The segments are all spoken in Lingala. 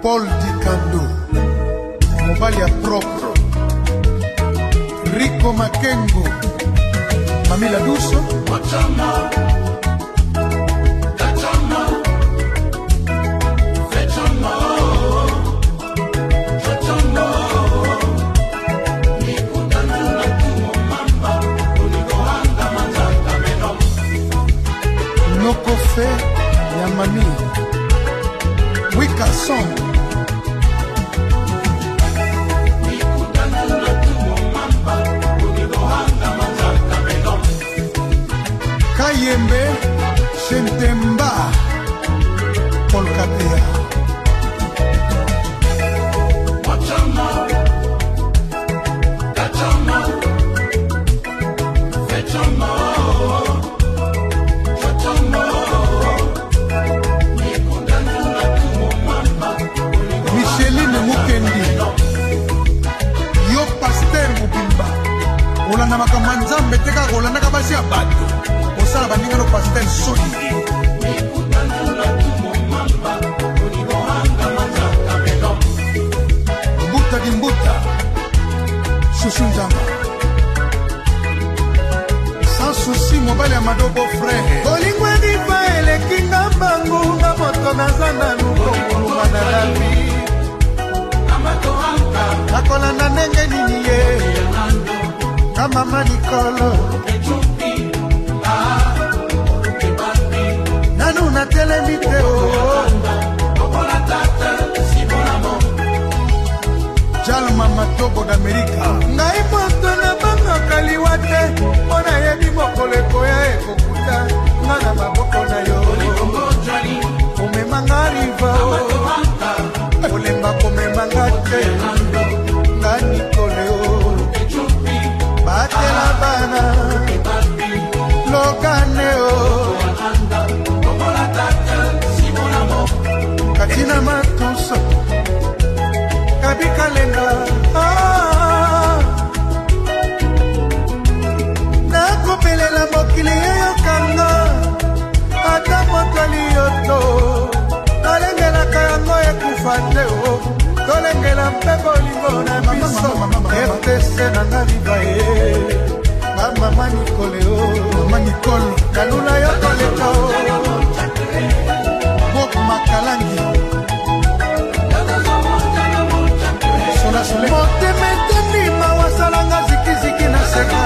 Paul Dikando, Mobalia Propro, Rico Makengo, Mamila Duso, Nokofe Yamani, Wika Song, Kayembe Shentemba, Polkatea, Micheline Mukendi, Yo Pasteur Mubimba, Olanda Makamanzambe Teka Olanda Kabasi Abato, Osala Bandinga no Pasteur Soli. Mbuta di Mbuta, Shushinjama, sans souci mobile ya madobo frère. Olingwe diva elekinga bangu nga moto nazana nukongo na labi. Nakolanda ndenge nini ye kama manikolo nanu natelemi te o Jalma Matobo d'Amerika, ngai moto na bango kaliwa te mpona yebi mokolo ekoya ekokuta nga na maboko na yo omemanga riva olemba komemanga te nga nikole o batela bana lokane o katina matuso kabikalenga nakopelela mokili eyokanga ata motoli yoto tolengelaka yango ekufa te o tolengela mpe bolingo na biso RTC nanga riva ye bamama nikole o Mama Nicole, kalula yo koleka o Bob Makalangi, Sola Sole, motema etondima wasalanga zikiziki na seka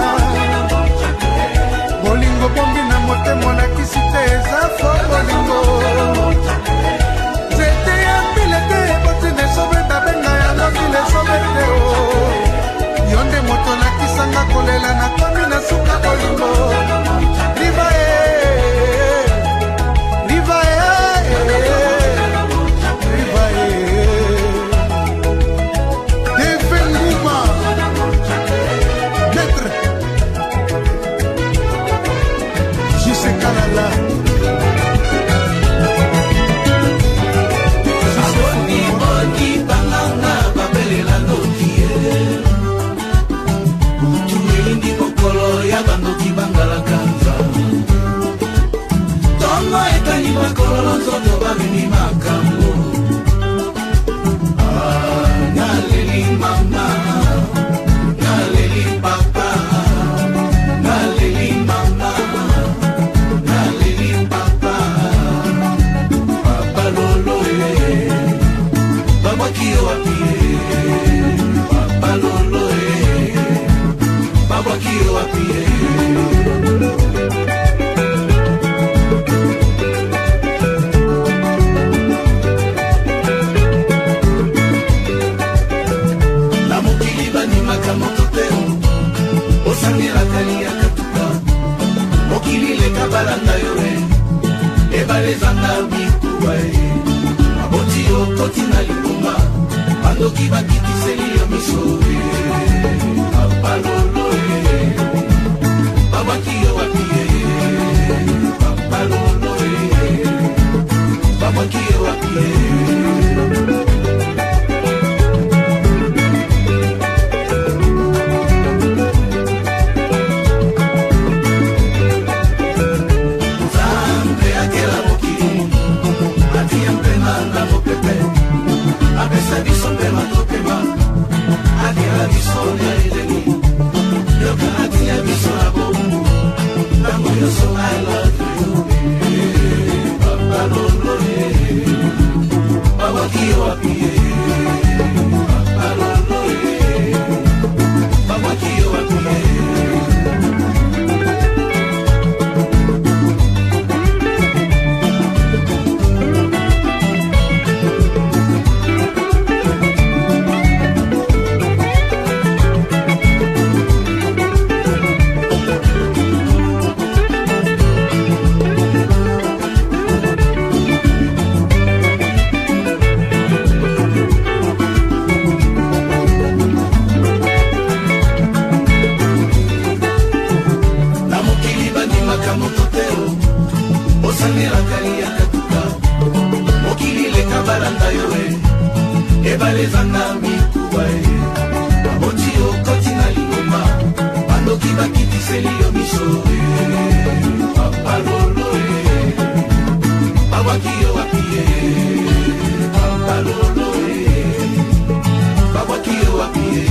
bolingo bombi na motema olakisi te eza fo bolingo zete ya mbile te ebotine sobe babenga yango bile sobe te o yo nde moto olakisanga kolela na komi na suka bolingo riva e riva e Riva e Defenguma, Maître Jesse Kalala, landa yo ebalezanga mikuba aboti okoti na lingoma bandoki bakitiseli yo miso papa lolo babwaki yo wapie papa lolo babwaki yo wapie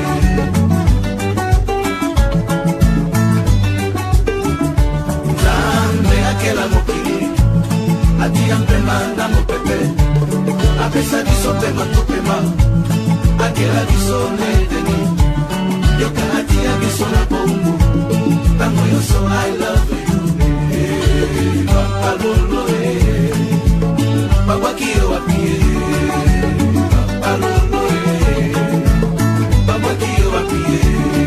nzambe akela mokili atia mpema na mopepe apesa biso mpe matopema akela biso neteni yoka atia biso na bongo ntango nyonso I love you papa lolo babwaki yo wapie papa lolo babwaki yo wapie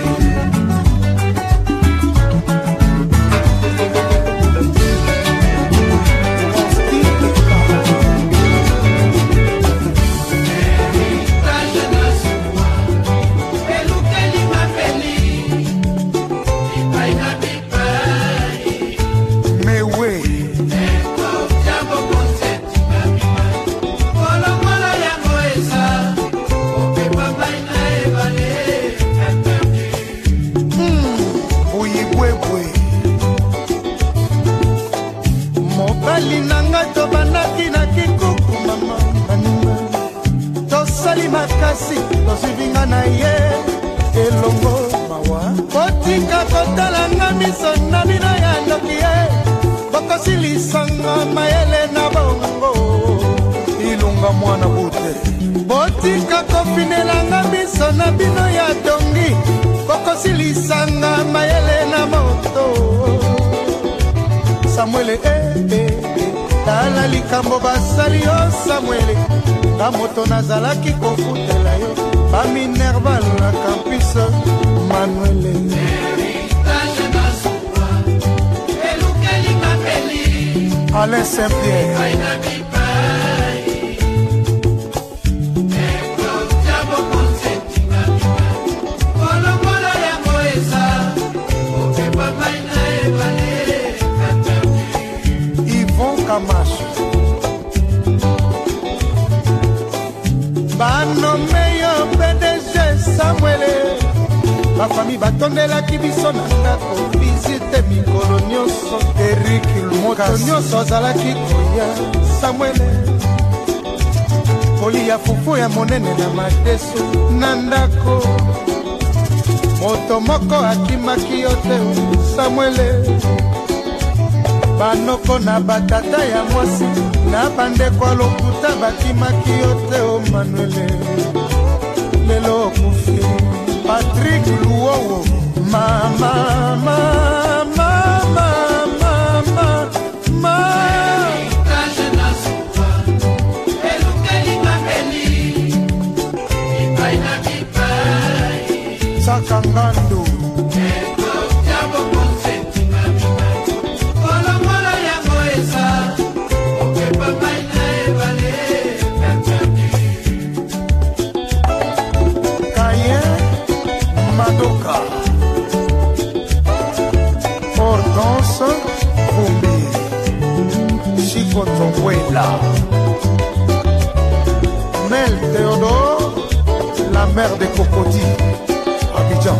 makasi tosuvinga na ye elongo mawa kotika kotalanga miso na bino ya ndoki ye bokosilisanga mayele na bongo ilunga mwana bute botika kofinelanga miso na bino ya dongi bokosilisanga mayele na moto Samuele tala likambo basali yo Samuele ka moto nazalaki kofutela yo baminerval na campus Manuele Alain Saint-Pierre Yvon Camacho banome yo PDG Samuele bafami batondelaki biso na ndako visite mikolo nyonso Eric moto nyonso azalaki koya Samuele kolia fufu ya monene na madesu na ndako moto moko akimaki yo te Samuele banoko na batata ya mwasi na bandeko lokuta bakimaki yo te Manuele lelo okufi Patrick Luowo mama mama mama mama Sakangando Madoka Hortense Vumbi Chico Tonguela Mel Théodore la mère de Cocody Abidjan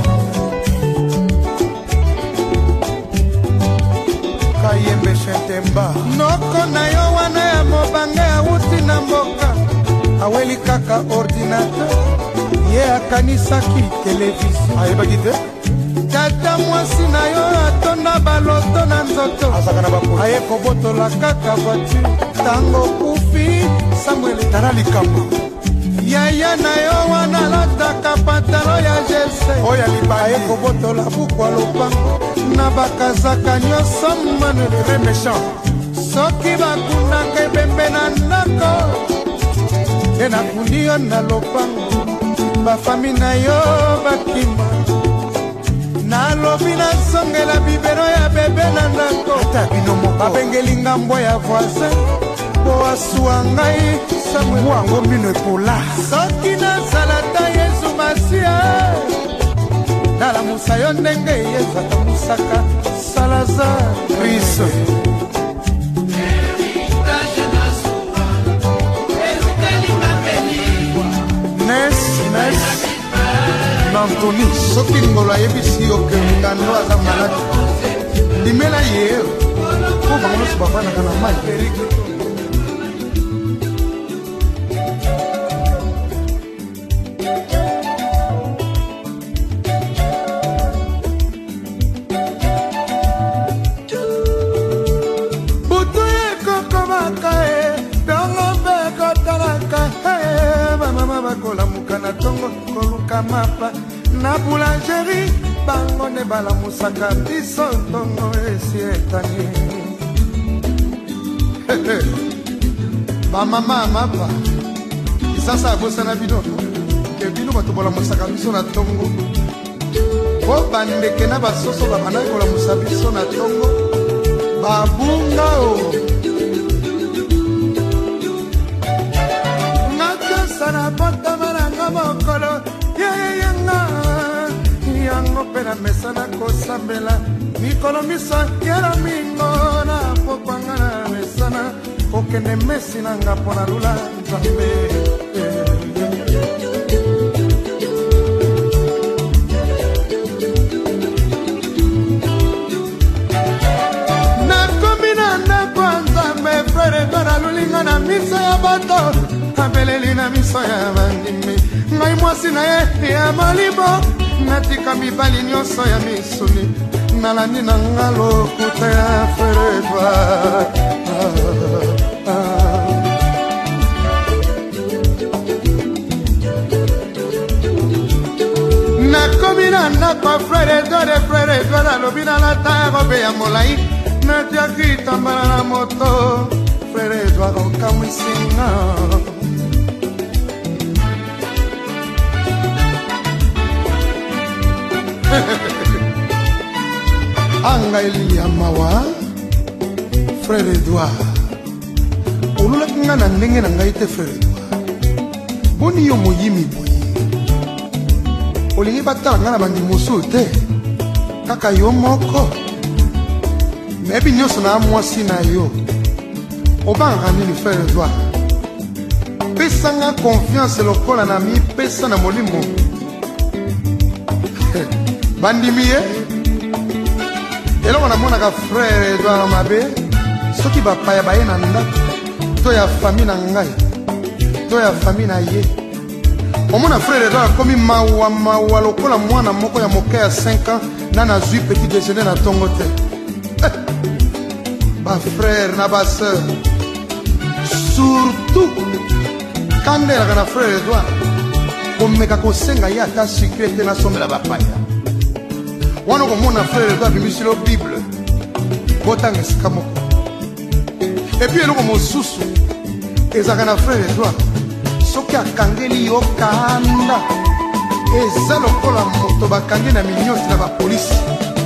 Kayembe Chentemba Noko na yo wana ya mobange auti na mboka aweli kaka ordinateur ye akanisaki televizio ayebaki te tata mwasi na yo atonda baloto na nzoto aye kobotola kaka voiture tango kufi Samuele tala likambo yaya na yo wana lataka pantalo ya jese oya libaya aye kobotola bukwa lopango na bakazaka nyonso Manuele re méchant soki bakundaka ebembe na ndako ye nakundi yo na lopango bafami na yo bakima nalobi nasongela bibero ya bebe na ndako babengeli ngambo ya voisin po asuwa ngai Samuele mino epola soki nazala ta Yesu Masia nalamusa yo ndenge yezaka musaka Salazar Kristo Anthony soki ngolo ayebisi yo ke ngando aza malade limela ye po bango nyonso bavandaka na mai mapa na boulangerie bango ne balamusaka biso ntongo esi etani bamama mapa sasa abosana bino ke bino bato balamusaka biso na ntongo po bandeke na basoso babandaki kolamusa biso na ntongo babunga o nakosana potama nanga mokolo yango mpe na mesana kosambela mikolo miso yala mingo na pokwanga na mesana okende mesi nanga mpo na lula nzambe nakomi na ndako ya nzambe frere ngo nalulinga na miso ya bato abeleli na miso ya bandimi ngai mwasi na ye ya molimo natika mibali nyonso ya misuni nalandi na nga lokuta ya feredwa nakomi na ndako frere edwa nalobi nalata robe ya molai natiaki tambala na moto frere edwa okamwisinga anga elia mawa frère Edouard olulaki nga na ndenge na ngai te frère Edouard boni yo moyimi boye olingi batala nga na bandimosu te kaka yo moko mebi nyonso na mwasi na yo obangaka nini frère Edouard pesanga confiance lokola na mipesa na molimo bandimi ye eloko namonaka frère Edouard mabe soki bapaya baye na ndako to ya fami na ngai to ya fami na ye omona frère Edouard akomi mawa lokola mwana moko ya moke ya 5 ans na nazwi petit déjeuner na ntongo te bafrère na baseur surtout kandelaka na frère Edouard komeka kosenga ye ata sucre te nasombela bapaya wana komona frère Edouard abimisi lo bible botanga esika moko epui eloko mosusu ezalaka na frère Edouard soki akangeli yo kanda eza lokola moto bakangi na minyoti na bapolisi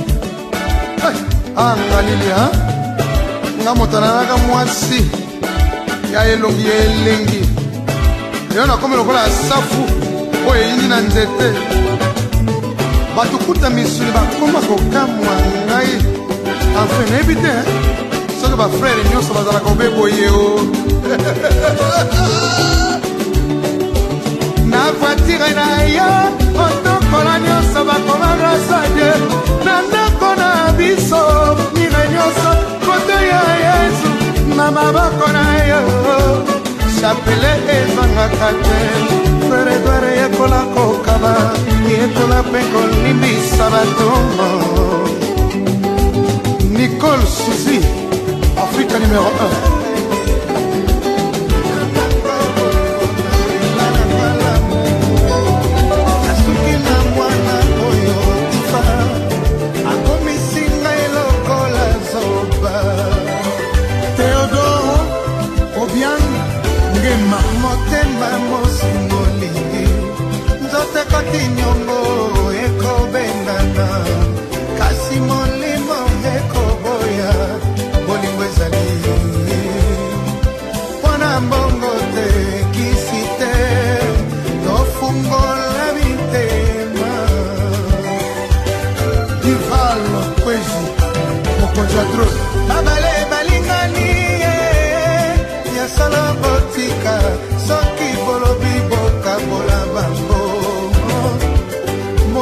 angalilia nga moto nanaka mwasi ya elongi ya elengi yo nakomi lokola ya safu oyo eyindi na nzete bato kuta misuni bakoma kokamwa ngai enfin nayebi te soki bafrère nyonso bazalaka obeboye o na voitire na yo otokola nyonso bakoma grâce à Dieu na ndako na biso mire nyonso kote ya Yesu na maboko na yo chapele ezangaka te frère Edouard yekola kokaba yekola mpe kolimbisa batongo Nicole Suzy Afrique numéro 1 motema mosingolingi nzote koti nyongo ekobengana kasi molimo ekoboya bolingo ezali mpona mbongo te kisi te tofungola mitema dival kwezi mokonzi adro babale balingani yasala botika soki bolobi bokabola bango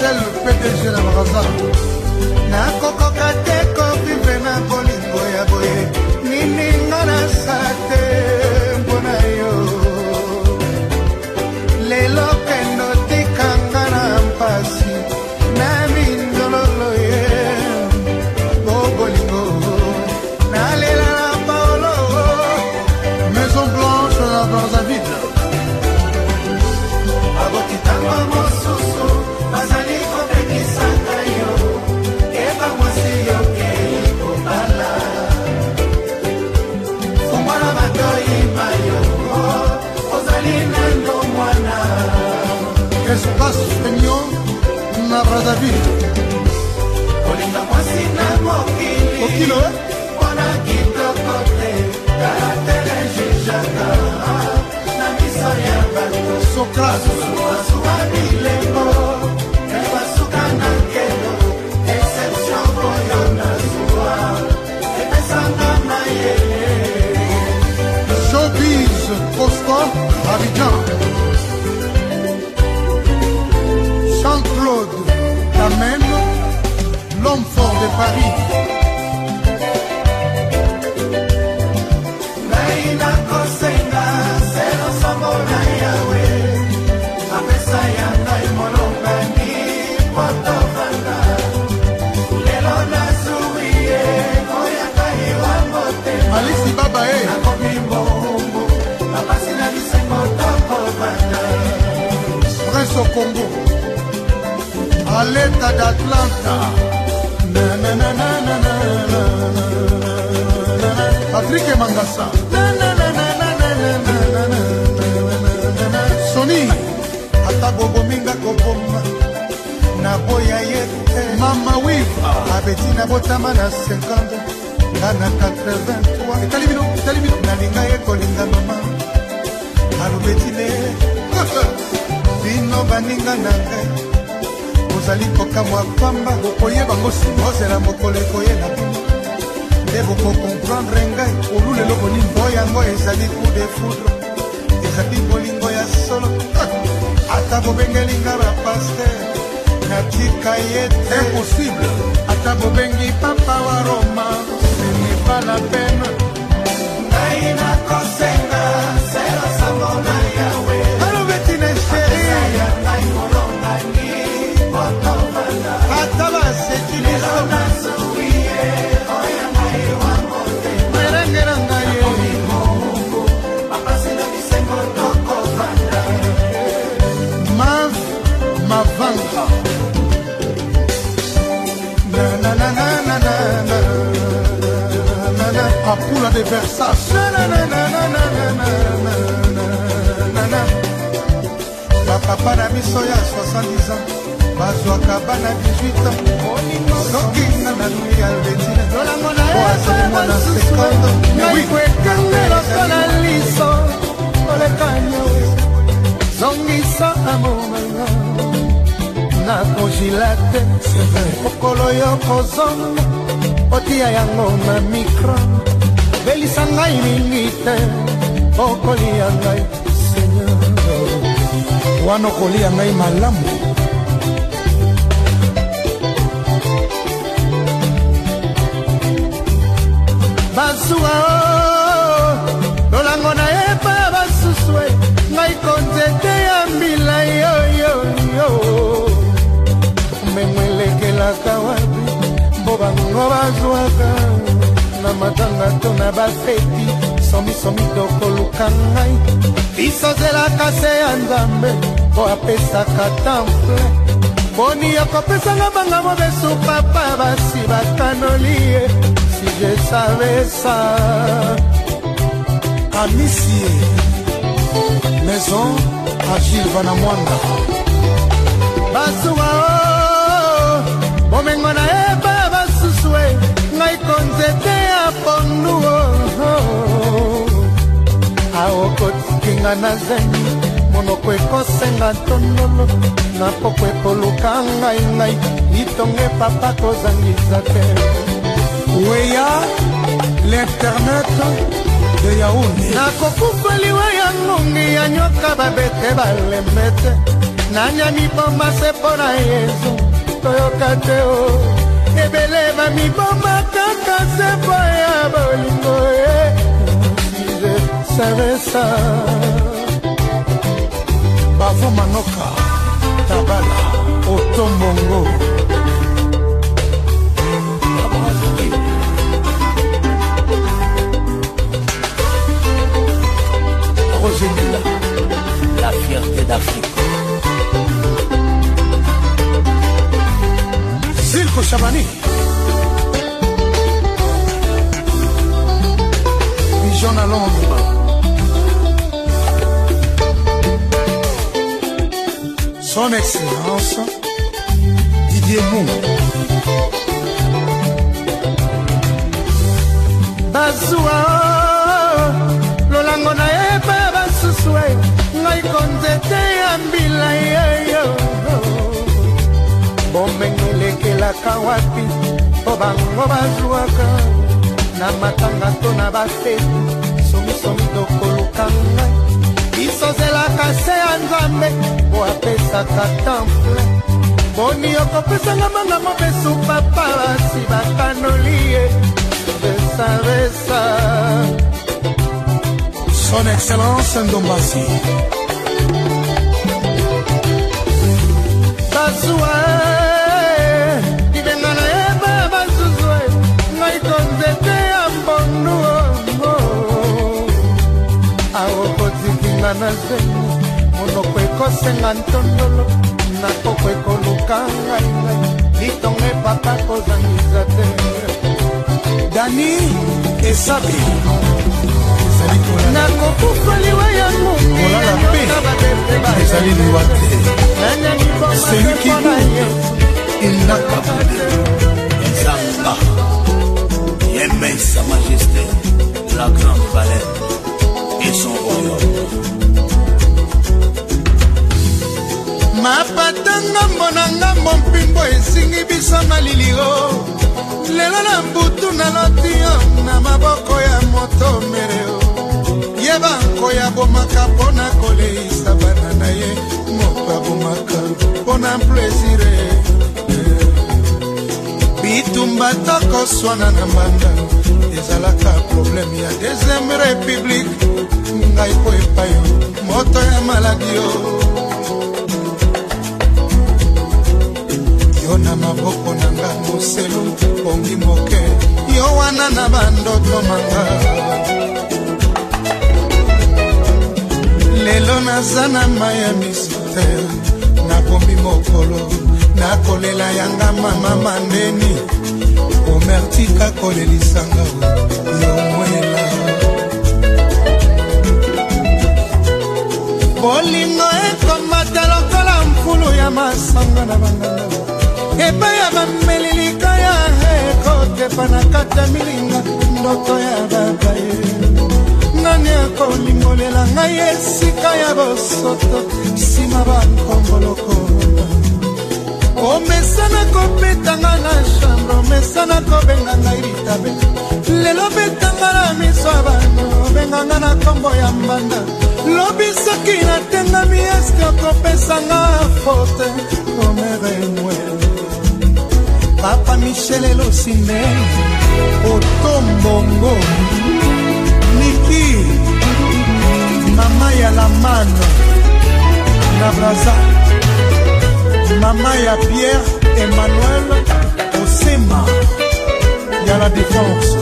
Marcel, PDG na Braza. Nakokoka te kovive na bolingo ya boye nininga na sate mpona yo lelo kendo tikanga na mpasi na mindololo ye o bolingo nalela na paolo Maison Blanche na Brazzaville. abotitanga mosusu bazali kopekisaka yo eba mwasi yo kei kobala fungwana matoi mayo ozali nando mwana Espace Peignon na Brazzaville. kolinga mwasi na mokili Okilo, mpona kitoko te karatele jijaka na miso ya bato Socrates. Suwa bilembo, ebasuka na kelo, exception boyo na suwa, epesanga mayele. Showbiz Costa, Abidjan. Jean-Claude Tamen, l'homme fort de Paris. Ngai nakosenga, selo sombo na yawe, apesa ya ngai molongani, poto vanda. Lelo nazui ye, oya ngai wa motema. Alice Baba, Nakomi mbongo, napasi na bisengo toko vanda. Prince au Congo. À l'état d'Atlanta. Patrick Mangassa. Sony. Ata bobo minga koboma na boya yete Mama Wifa. abeti na botama na 50 nga na 83 Italimino. nalinga ye kolinga mama alobetile bino baninga na ngai ozali kokamwa pamba Okoyeba ngosi. ozela mokolo ekoyela bino nde bokokomprendre ngai Olulelo Bolingo. mpo yango ezali coup de foudre ezali bolingo ya solo ata bobengelinga bapaster natika ye te Impossible. ata bobengi papa wa Roma ce n'est pas la peine ngai nakosenga selo sango na yawe alobeti na sheri ya ngai molongani otovanda ata baseki biso nazui ye oya ngai wa motema merenge na ngai ye apasi na bisengo tokovanda Mav Mavanga. Apula de Versace. bapapa na biso ya 70 ans bazwaka bana 18 ans soki nga na nui ya letine oazali mwana sekondo naikoekanga lokola liso olekanyo zongisa amomanga nakojila te mokolo yo kozonga otia yango na mikro belisa ngai mingi te okolia ngai seigneur wana okolia ngai malamu. basuwa lolango na yepa basusu ngai konzete ya mbila yoyoyo memwelekelaka wapi mbo bango bazwaka na matanga to na bafeti somisomi tokoluka ngai bisozelaka se ya nzambe po apesaka temple boni yokopesanga banga mobesu papa basi bakanoli ye si je savais ça Amicie. Maison Agile Vanamwanda. basuwa bomengo na yeba basusu ngai konzete ya pondu aokotikinga na zemi monoko ekosenga tondolo na poko ekoluka ngai litonge papa kozangisa te Weya, l'internet de Yaoundé. nakokufaliwa ya ngongi ya nyoka babete balemete nanya miboma se pona yesu toyoka te o ebele ba miboma kaka se poya bolingo si je savais ça Bavo Manoka Tabala Otombongo Rosénila, la fierté d'Afrique. Silko Chabani Vision à Londres. Son Excellence Didier Mou Bazua Lolango na eba basuswe Ngai konzete ambila yeyo Bombengeleke la kawapi Obango bazuaka Na matanga tona baseti Somi somi doko lukanga Isozela kase anzambe Boapesaka temple Boni okopesanga manga mobesu papa Si bakanolie Je savais ça Son Excellence Ndombasi Bazoué Ibengana eba bazuzwe Ngai konzete ambonu Aokotikinga na zenu Monoko ekosenga ntondolo Nakoko ekolukanga inga Litonge papa kozangiza te Dani Esabi Nakokufaliwa ya mungi Olala pe Ezali liwate Celui qui il n'a pas voulu Nzamba Yemei sa majesté La grande baleine Et son royaume Mapatanga monanga mompimbo esingi biso maliliro Lelo na mbutu na lotio na maboko ya moto mereo Yeba nkoya bomaka pona koleisa bana na ye Mopa bomaka pona plaisire Bitumba toko swana na mbanda Ezalaka problème ya Deuxième République Ngai po epayo moto ya maladio Yo na maboko nanga moselu Pongi moke Yo wana na bandoto manga Lelo nazana maya misute Nakombi mokolo Nakolela yanga mama mandeni Omertika kolelisanga Yo mwela Bolingo ekomata lokola mfulu ya masanga na banganga Eba ya bamelilika ya heko Kepa na kata milinga Ndoto ya babaye Nani akolingolela ngai esika ya bosoto Sima bankomboloko Omesana kopetanga na chambre Omesana kobenga ngai litabe Lelo betanga na miso abano Benganga na kombo ya mbanda Lobi soki na tenga mi eske kopesanga fote Omere mwele Papa Michel Elosine Otombongo Niki Mama ya la mano Nabraza Mama ya Pierre Emmanuel Osema Ya la défense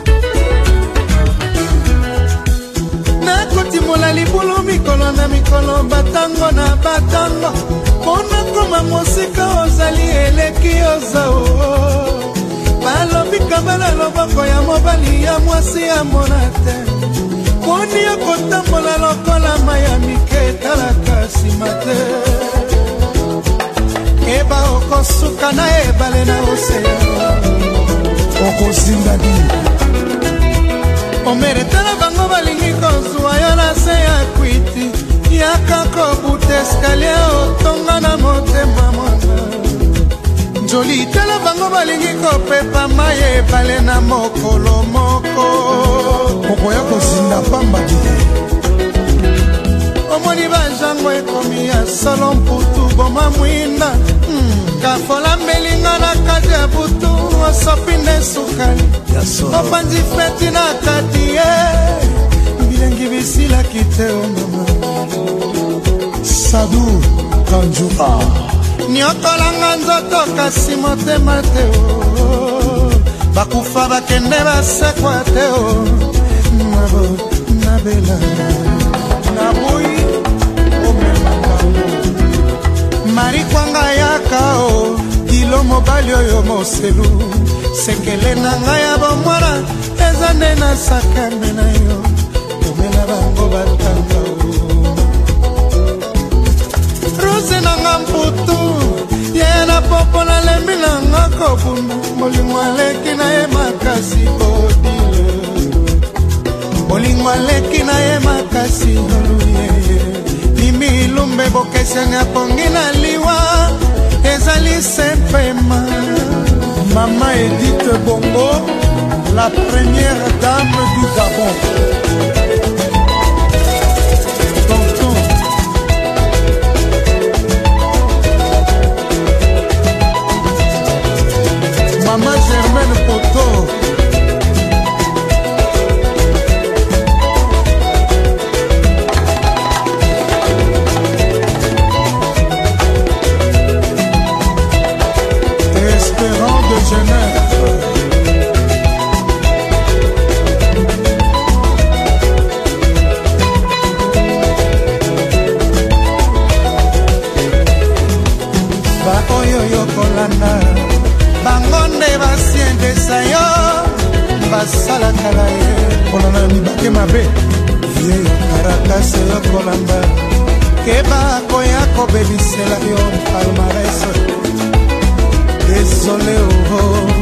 Nakoti mola libulu mikolo na mikolo Batango na batango Pona koma mosika ozali eleki ozao Balobi kabala loboko ya mobali ya mwasi ya monate Poni ya kotambola lokola maya mike talaka simate Eba okosuka na ebale na osea Okozinga di Omeretala bango balingi kozwa yo na se ya kwiti Yaka kobuta escalier otonga na motema mwana Njoli tala bango balingi kopepa maye ebale na mokolo moko Okoya kozinga pamba di omoni bajango ekomi ya solo mputu boma mwinda kafola melinga na kati ya butu osopi nde sukali opanzi feti na kati ye bilengi bisilaki te o mama Sadou Kanjuka niokolanga nzoto kasi motema te o bakufa bakende basekwa te o nabo nabela naboyi omemangango marikwanga yaka o kilo mobali oyo moselu sekele na ngai ya bomwana eza nde na sakame na yo omela bango batanga o rose nanga mputu ye na popo na lembi nanga kobunda molingo aleki na ye makasi odile molingo aleki na ye makasi oluye limi ilumbe bokesanga pongi na liwa ezali sempema Maman Edith Bongo, la première dame du Gabon. Tonton Maman Germaine Poto. bangonde basiendesa yo basalakala ye kolana mibake mabe ye karakase yo kolanda keba koya kobebisela yo palmares désolé oho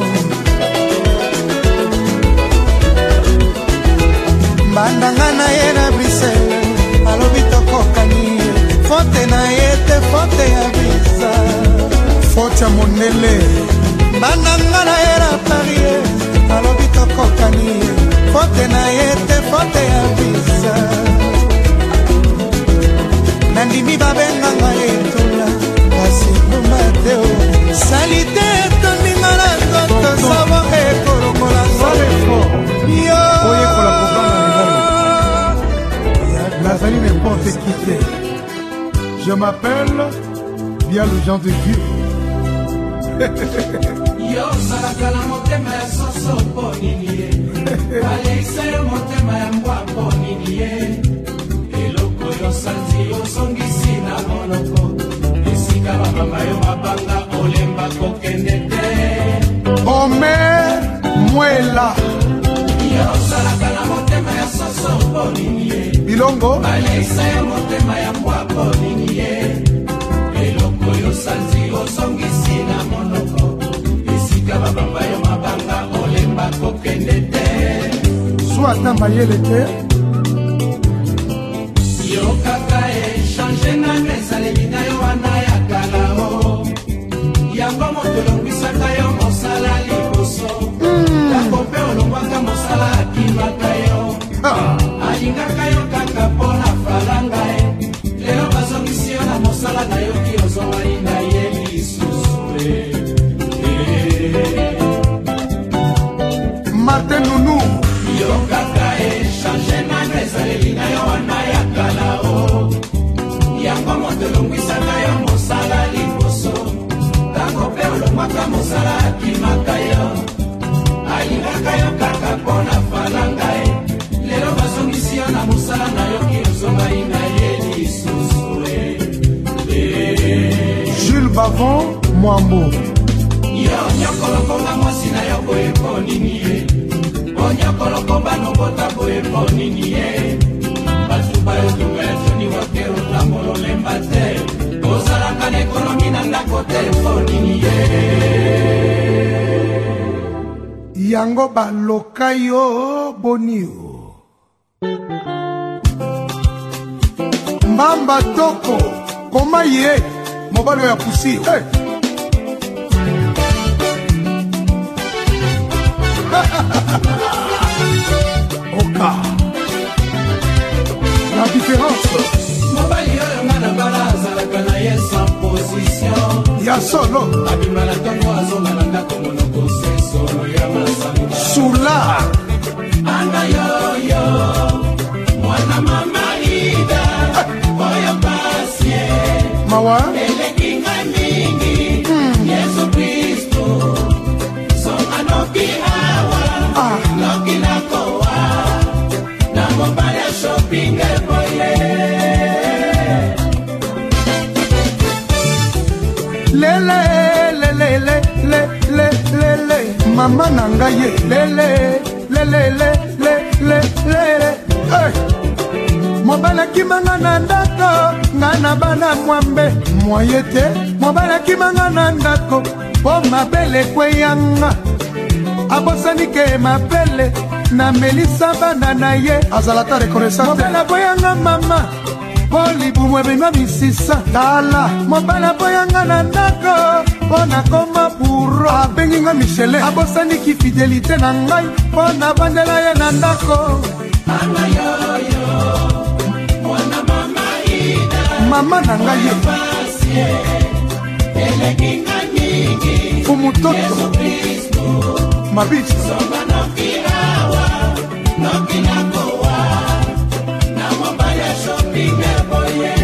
bandanga na ye na brisele alobi tokokani fote na ye te fote ya visa fote ya monele bandanga na ye na parie alobi tokokani fote na ye te fote ya visa nandimi babenganga etula kasi lumateo salite etondinga na nzoto sabo ekolokola yo oyekola kobanga nazali n'importe qui te je m'appelle bien le gens de Dieu. Yo salakala motema ya soso po nini ye Aleisa yo motema ya mbwa po nini ye Eloko yo sanzi yo songisi na monoko Esika bamama yo mabanga olemba kokende te Omer Mwela Yo salakala motema ya soso po nini ye Bilongo Aleisa yo motema ya mbwa po nini ye Eloko yo sanzi yo songisi na monoko Baba yo mabanga olemba kokende te soit na mayele te yo kaka change na mesa le bina yo wana ya kala o yango moto longwisaka yo mosala liboso kako pe olongwaka mosala akimaka yo alingaka yo kaka mpona falanga e lelo bazongisi yo na mosala na yo ki ozongani na ye lisusu Martin Nounou yo kaka change na mesa le bina yo wana ya kala o yango moto longwisaka yo mosala liboso tango pe olongwaka mosala akimaka yo alingaka yo kaka mpona falanga e lelo bazongisi yo na mosala na yo ki ozongai na ye lisusu Jules Bavon Mwambo yo nyokolokonga mwasi na yo boye po nini ye onyokoloko banobota boye po nini ye batu bayotunga ya joni wakero tambololemba te ozalaka na ekonomi na ndako te po nini ye yango baloka yo boni yo Mbamba Toko koma ye mobalo ya pusi hey. Oka la différence solo Sula Anda yo Mwana mama ida Oyo pasie Mawa Elekinga mingi Yesu Kristo Songa noki awa Noki nakowa Na mobile shopping boye Lele lele lele lele lele Mama nanga ye lele lele lele lele hey. Mobala kimanga na ndako ngana bana mwambe moyete Mobala kimanga na ndako po mabele kweyanga Abosani ke mabele na melisa bana na ye Azalata reconnaissante Mobala boyanga mama Poli bumwebima misisa Tala Mobala boyanga na ndako Pona koma buro Abenginga Michele Abosani ki fidelite na ngai Pona bandela ye na ndako Ana yo Mwana mama ida Mama na ngai ye Pasie Elekinga nyingi Fumutoto Yesu Kristo Mabisi Soba noki awa Noki nakowa Na mobile shopping boye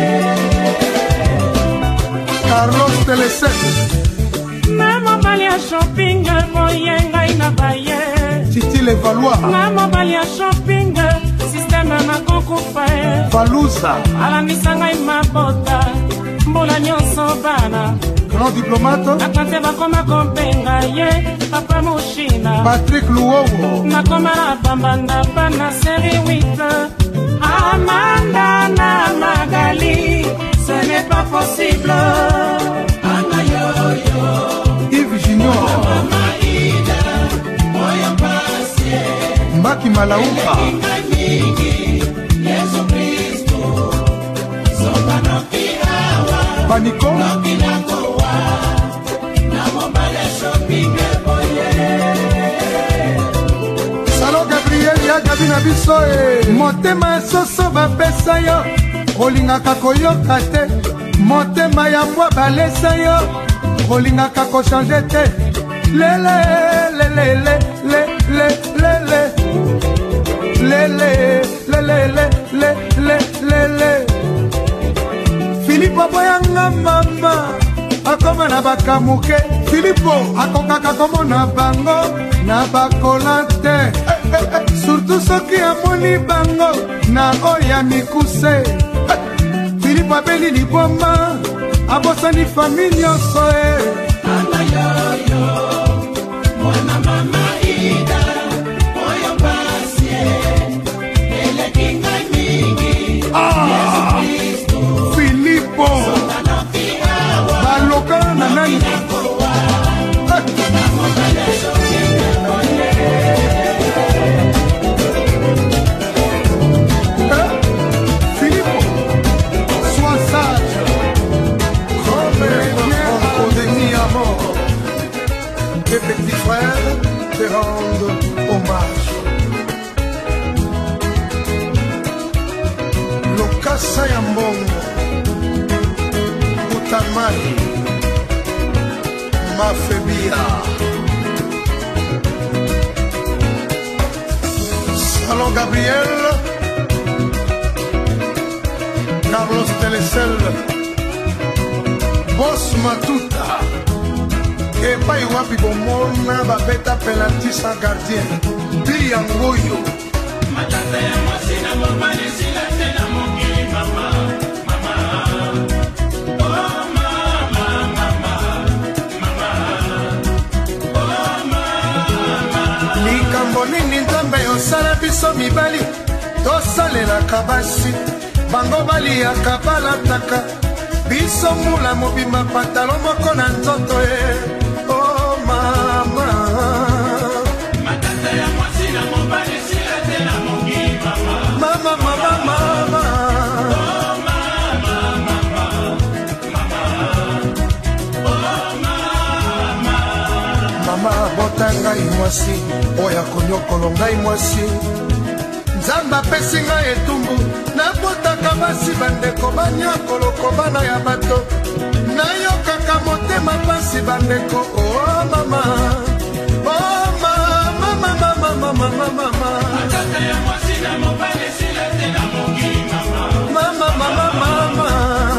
Carlos Telesel Na mobile shopping boye ngai na baye Titi Le Valois Na mobile shopping système na kokufa Valuza Alamisa ngai mabota Mbula nyonso bana Grand diplomate Nakante bakoma kompenga ye Papa Mushina Patrick Luowo Nakoma na bambanda bana série 8 Amanda na Magali Ce n'est pas possible Ana yo Yves Junior Mama ida Oyo pasie Mbaki Malauka Elekinga nyingi Yesu Kristo Soba noki awa Panico Noki nakowa Na mobile shopping boye Salon Gabriel ya gabi na biso Motema soso bapesa yo Olingaka koyoka te Motema ya mbwa balesa yo Olingaka kochange te Lele lele lele lele lele lele lele lele Philippe boyanga mama Akoma na bakamuke Philippe akokaka komona bango Na bakolante Surtout soki amoni bango Na oya mikuse Philippe abeli liboma Abosani famille nyonso Ana yo Mwana mama ida Oyo pasie Elekinga mingi Yesu Kristo Philippe Noki awa Baloka na nani nakowa Na mobile shopping boye Philippe sois sage Comme on dénie à mort Les petits frères te rendent hommage Lokasa ya mbongo Utamai Mafebia Salon Gabriel Carlos Telesel Boss Matuta Epai wapi bomona babeta penalty sans gardien Biyangoyo Matata ya mwasi na mobali sila tena mokili mama Mama Oh mama mama Mama Oh mama Likambo nini nzambe osala biso mibali tosalelaka basi bango baliaka balataka biso mula mobimba patalo moko na nzoto oh mama Matata ya mwasi na mobali sila tena mokili mama mama mama mama Oh mama mama Mama Oh mama mama bota ngai mwasi oya konyokolo ngai mwasi nzambe apesi ngai etumbu nabotaka basi bandeko banyakoloko bana ya bato nayokaka motema pasi pasi bandeko. Oh mama, oh mama, mama, mama, mama, mama. Atata ya mwasi na mobali sila tena mokili mama. Mama, mama, mama.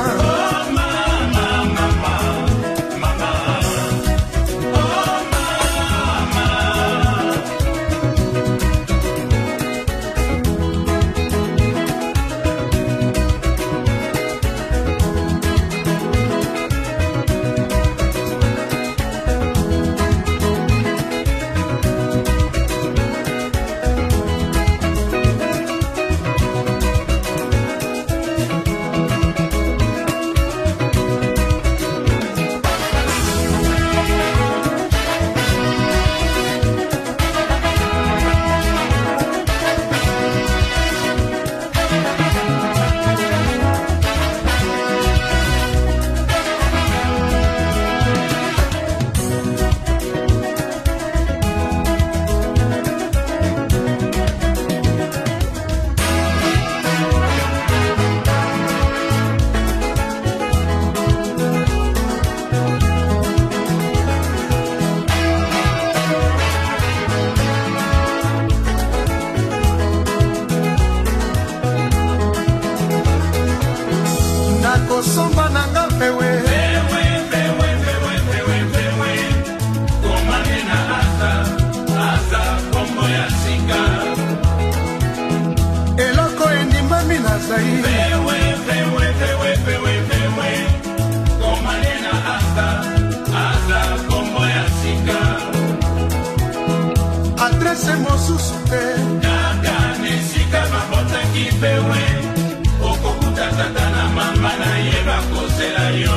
Somba nanga pewe Komane na asa kombo ya singa eloko endimami na zai Komane na asa kombo ya singa adrese mosusu te Kaka nesika mabotaki pewe Okokuta tata na mama na yeba kosela yo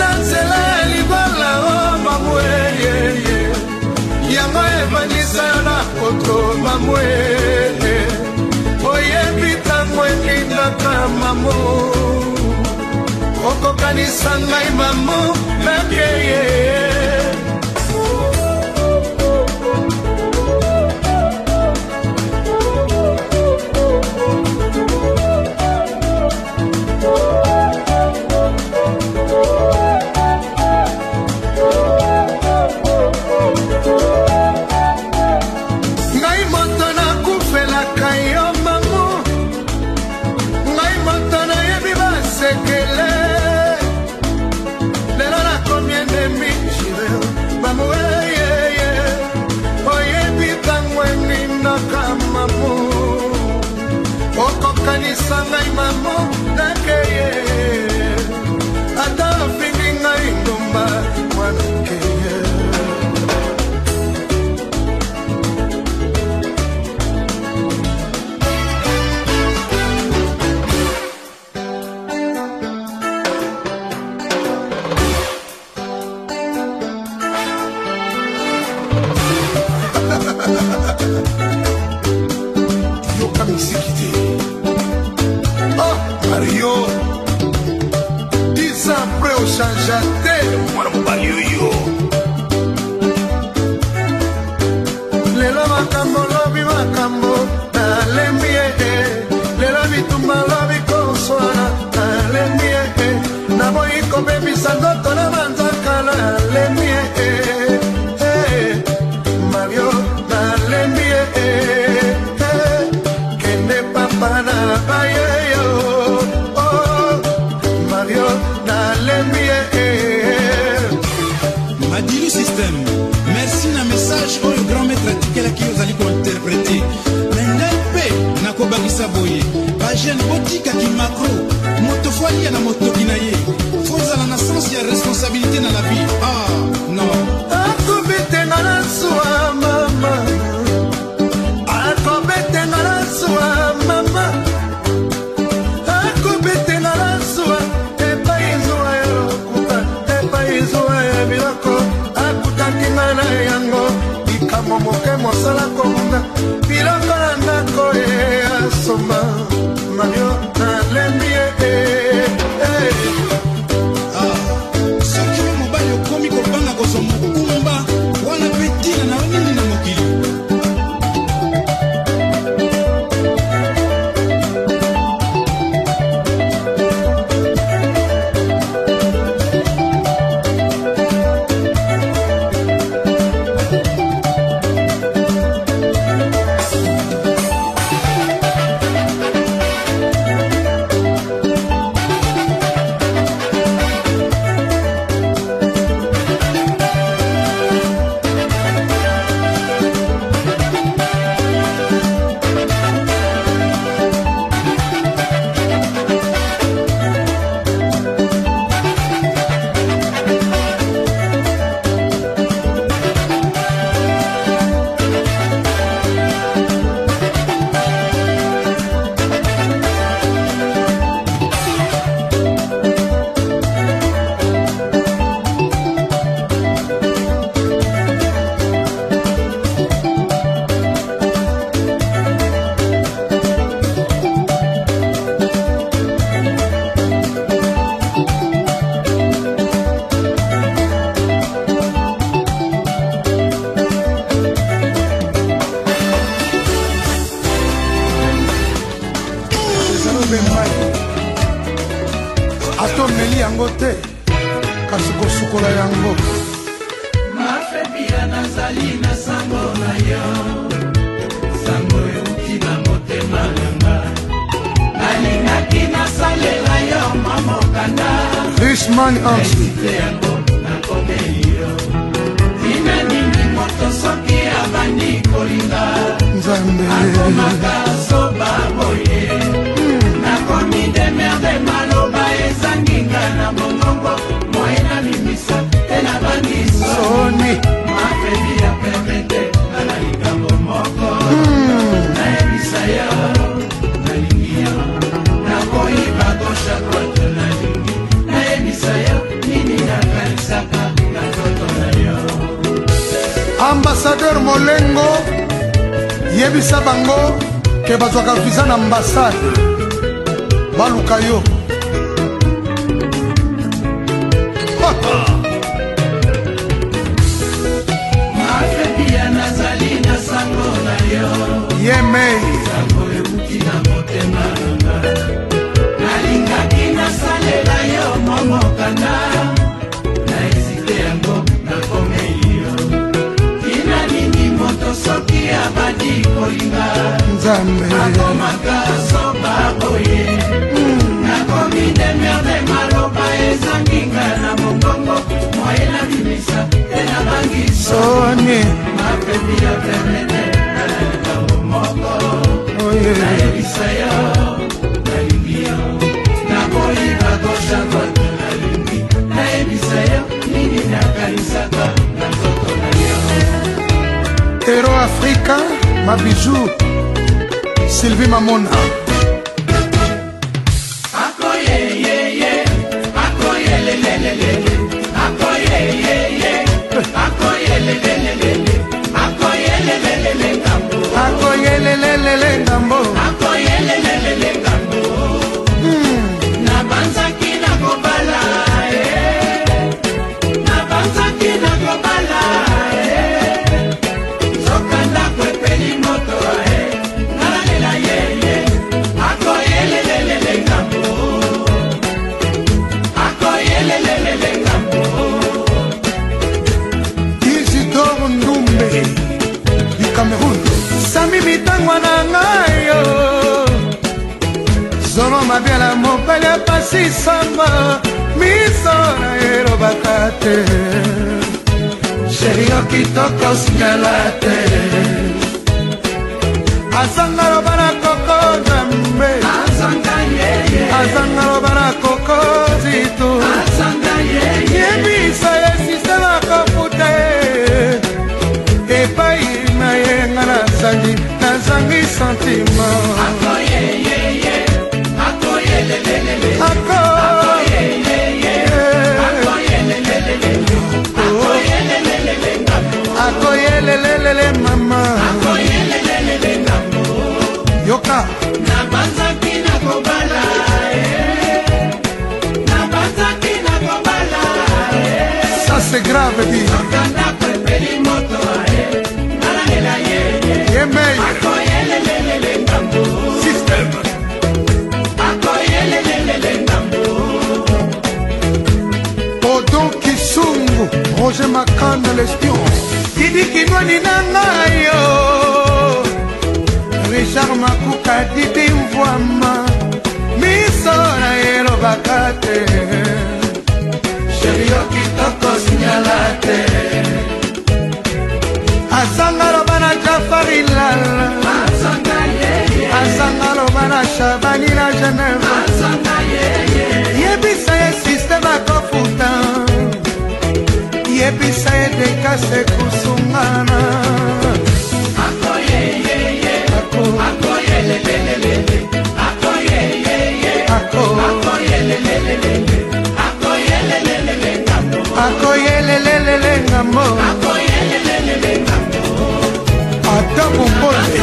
na nzela ya libala o mamwe yango evanisa yo na poto mamwe oyebi ntango elingaka mamo okokanisa ngai mamo nakeye okokanisa ngai mamo nakeye ata ofindi ngai ngomba mwanakeye Mario 10 ans après au changeate mwana mobali oyo lelo makambo lobi makambo nalemie lelo bitumba lobi koswana nalemie naboyi kobebisa ndoto na manzaka nalemie Mario nalemie kende papa na baye Madilu System, merci na message oyo grand maître atikela ki ozali ko interpréter. Nengepe na ko bagisa boye. Ba jeune botika ki macro, moto folia na moto kinaye. Foza na sens ya responsabilité na la vie. Ah non. Akobete na swa mama. Akobete na swa mama. Akobete na swa na yango ikamo moke mosala konga biloko na ndako asoma Mario nalembie soki mobali okomi kobanga kozwa mokumba wana petina na nini na mokili atomeli yango te kasi kosukola yango mafebia nazali na sango na yo sango euti na motema nanga nalingaki nasalela yo mamokanda Richman Ansi yango nakomeli yo tina nini moto soki abandi kolinga nzambe akomaka soba boye nakomi demerde maloba ezanginga na mongongo moyena limisa tena bandiso soni mafebi ya pemete na likambo moko nayebisa yo nalingi yo nakoyiba gosha droite nalingi nayebisa yo nini na ambassadeur Molengo yebisa bango ke bazwaka visa na ambassade baluka yo. Mafebia nazali na sango na yo Yemei sango euti na motema nanga nalingaki nasalela yo momokanda na ezite yango nakomeli yo tina nini moto soki abandi kolinga Nzambe akomaka soba boye nakomi demerde maloba ezanginga na mongongo moyela bimisa ena bangiso Sone mapebi ya permete nalalikango moko nayebisa yo nalingi yo nakoyiba koshakoto nalingi nayebisa yo nini nakanisaka na nzoto na yo. Hero Africa Mabijou Sylvie Mamona Akoye ye ye akoye le le le le akoye ye ye akoye le le le le akoye le le le le ngambo akoye lelelele ngambo akoye le le le le ngambo na banzaki na kobala na banzaki na kobala zokanda kwepeli moto nalela ye ye akoye le le le le ngambo akoye le le le le ngambo. Isidore Ndumbe du Cameroun Sami mitangwa na ngayo Zolo mabiala mobali apasi samba miso na elobaka te Sheri yo kitoko sinyala te Azanga loba na koko Nzambe Azanga ye ye Azanga loba na koko Zito azanga ye ye Yebisa ye sistema kofuta epai na ye nga nazangi sentima akoye ye ye akoye le le le le ako akoye ye ye akoye le le le le akoye le le le le ngambo akoye lelelele mama akoye le le le le ngambo yoka na banzaki na kobala na banzaki na kobala ça c'est grave di kanda kwepeli moto nalela ye ye yemei akoye le le le le ngambo system akoye le le le le ngambo Odon Kisungu Roger Macan l'espion Didi Kinwani na ngayo Richard Makuka Didi Mvwama miso na elobaka te Sheri yo kitoko sinyala te azanga loba na Jafari Lala azanga ye ye azanga loba na Shabani na Genève azanga ye ye yebisa ye systeme akofuta yebisa ye dekase kusungana akoye ye ye akoye le le le le akoye ye ye akoye le le le le akoye le le le le ngambo akoye lelelele ngambo akoye le le le le ngambo ata bombole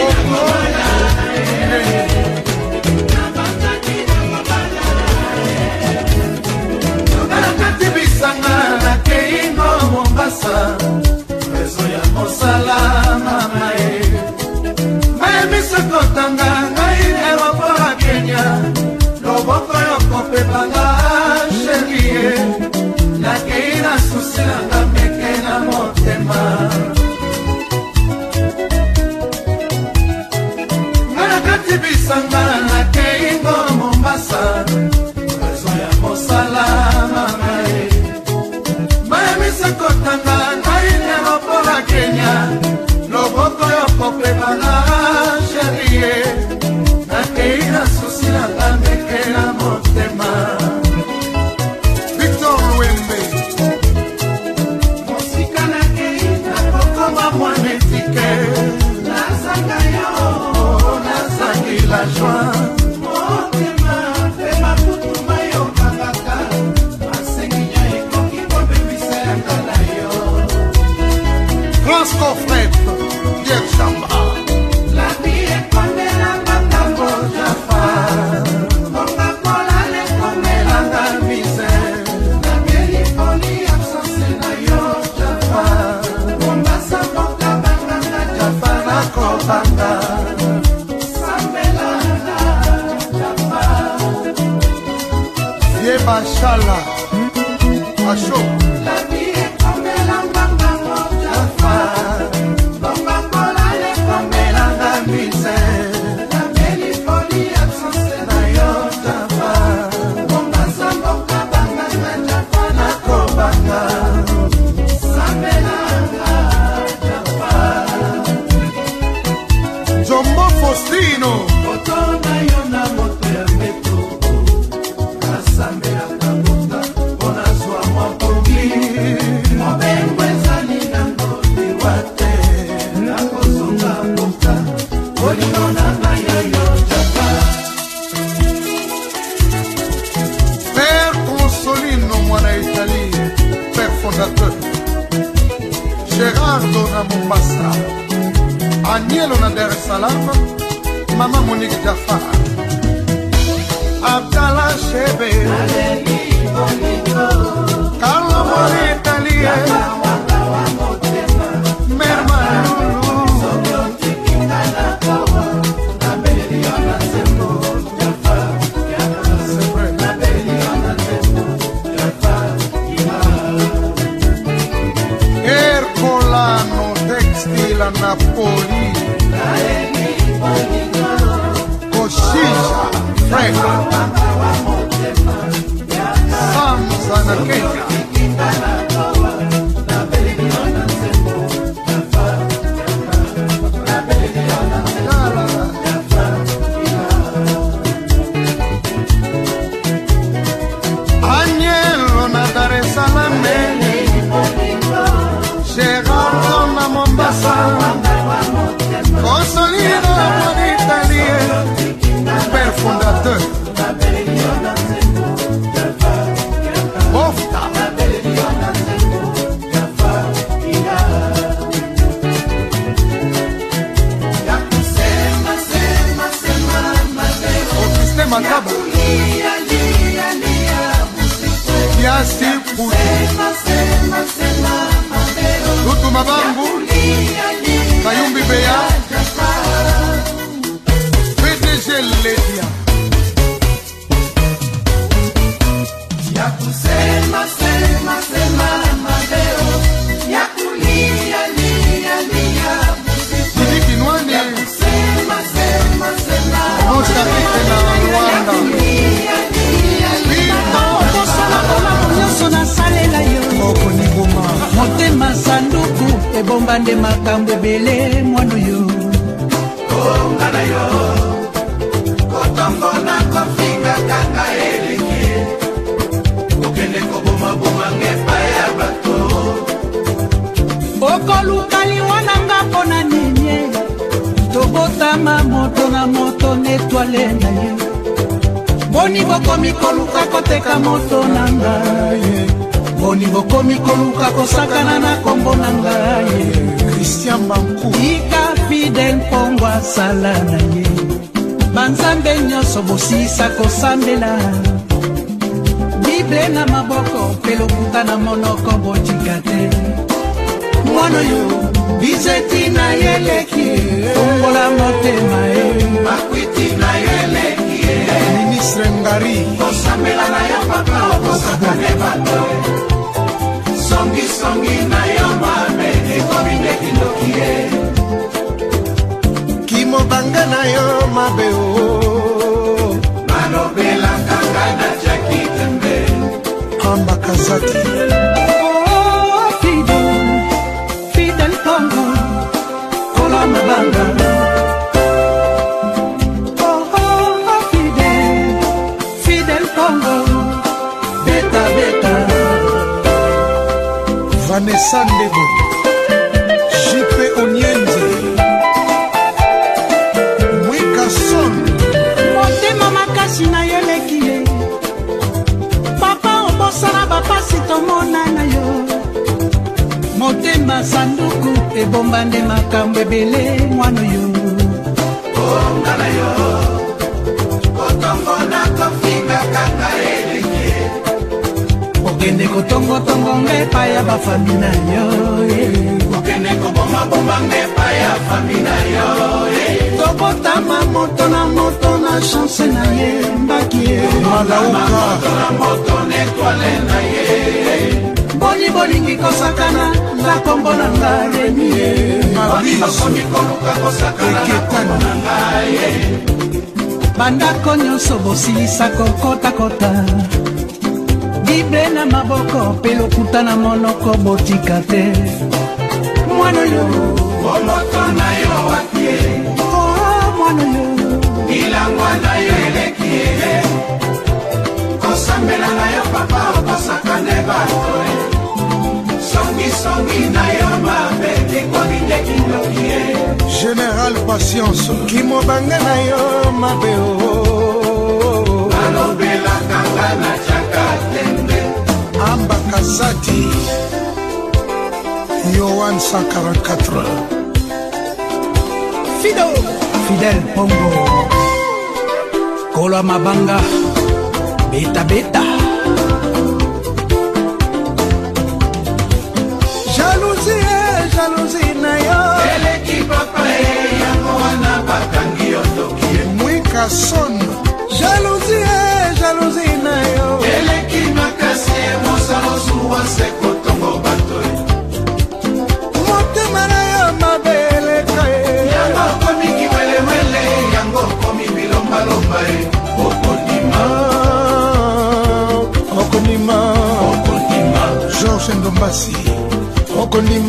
nakati bisanga nakeingo Mombasa rezo ya mosala mama ye mayebisakotanga ngai aeroport ya Kenya loboko yokopepanga sherie nakei na susi nanga meke na motema ngai nakati bisanga nakeingo Mombasa rezo ya mosala mama ye mayebisakotanga ngai aeroport ya Kenya loboko yokopepanga sherie nakei na susi nanga meke na motema Victor Wembe mosika nakei nakokoma mwana etike nazanga yo nazangi la joie motema mpe makutuma yo kangaka masenginya ekoki kobebisa yanga na yo France Bosco Fred, Pierre Chamba. La vie est comme la matambo Jaffa. Coca-Cola le comme la gamise. La vieille folie absence na yo Jaffa. Mombasa boka banga Jaffa na kobanga. Sambela na Jaffa. Vie Bachala, Acho. La vie est comme la matambo Jaffa. Coca-Cola le comme la gamise. La vieille folie absence na yo Jaffa. Mombasa boka banga Jaffa na kobanga. Sambela na Jaffa. Jombo Faustino. Otona yo na moto ya metro. Kasambela kabota pona zwa mwapongi. Mobengo ezali na ngoti wate. Nakozonga mboka. Olino na ngai yo Jaffa. Père Consolino, Mwana Italie, père fondateur. Gérardo na Mombasa. Agnello na Dar es Salaam. Mama Monique Jaffa. Abdallah Chebe. Aleli bonito. Carlo Mwana Italie. Waka wa motema. Merma Lulu. Sogyo tikika na kawa. Na beli ona sembo Jaffa. C'est vrai. Na beli ona sembo Jaffa. Ercolano Textile a Napoli. Koshisha Frank. Samsa na Kenya. Agnello na Dar es Salaam. Gerardo na Mombasa. Consolino en Italie. Père fondateur. Bofta. Auguste Makaba. Kiasi Putu. Lutu Mabangu. Kayumbi Beya. PDG Ledia. Ya kusema sema sema madeo. Ya kulia lia lia. Didi Kinwani. Sema sema sema. Mosharike na Rwanda. nyonso nasalela yo Okonigoma. motema sanduku ebomba nde makambo ebele mwana yo Konga na yo. Kotongo na kofinga kanga eleki. Kokende koboma boma ngepa ya bato. okoluka liwananga mpona nini tobotama moto na moto netwale na ye boni bokomi koluka koteka moto na ngai boni bokomi koluka kosakana na kombo na ngai Christian Bankou. ika Fidel Pongo asala na ye banzambe nyonso bosisa kosambela bible na maboko mpe lokuta na monoko botika te mwana yo bizeti na yeleki ongola motema ye Makwiti na yeleki. Ministre Ngari. Kosambela na yo papa okosakane bato. Songi songi na yo mame. Ekomi ndeki ndoki ye. Kimobanga na yo mabeo. Malobela kanga na Jackie Tembe. Ambakazati. oh Fidel Pongo kola mabanga Fidel Pongo beta beta Vanessa Ndebo. JP Onyenze. Mwika Son. motema makasi na yeleki ye papa obosana bapasi tomona na yo motema sanduku ebomba nde makambo ebele mwana yo ngana yo kotongo na kofinga kaka eleki okende kotongotongo ngepa ya bafami na yo okende kobombabomba ngepa ya fami na yo tobotama moto na chance na ye mbaki ye moto na moto na etwale na ye boni bolingi kosakana na kombo na ngai ye boni bakomi koluka kosakana na kombo na ngai bandako nyonso bosilisa kokotakota bible na maboko mpe lokuta na monoko botika te mwana yo moto na yo wapie mwana yo milangwa na yo eleki kosambela na yo papa okosakane bato songisongi na yo mabe likwabindekindoki Général Patience kimobanga na yo mabe alobelaka nga na chaka tembe Ambakazati Yohan 144 Fidel Pongo Kola Mabanga Beta Beta Jalousie na yo eleki papa yango wana bakangi yo toki Mwika son Jalousie na yo eleki makasi mosalo suwa se kotongo bato motema na yo mabeleka yango komi kiwelewele yango komi bilombalomba okondima Georges Ndombasi okondima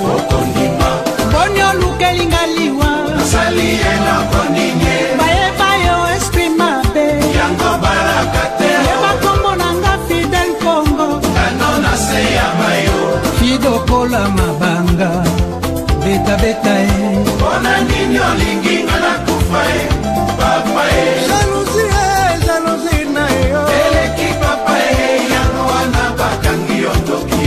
boni olukelinga liwa sali ena koninye bayeba yo esprit mabe yango baraka te yeba kombo na nga Fidel Pongo kano na se ya mayo Fido Kola Mabanga Beta Beta mpona nini olingi nga na kufa papa Jalousie na yo eleki papa yango wana bakangi yo toki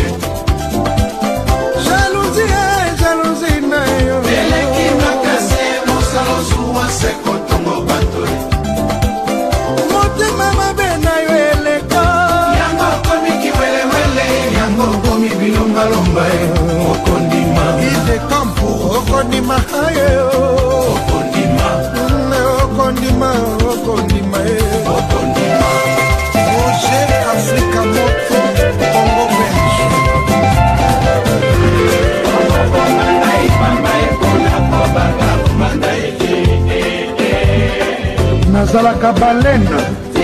Jalousie na yo eleki makasi mosalo suwa se kotongo bato motema mabe na yo eleka yango komi kiwelewele yango komi bilombalomba okondima ide kampo okondima okondima Roger Africa Moto Congo Belge nazalaka balena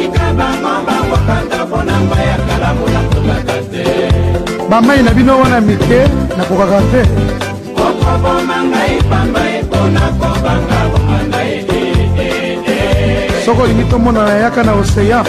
bamai na bino wana mike nakokaka te soko olingi tomona nayaka na oseya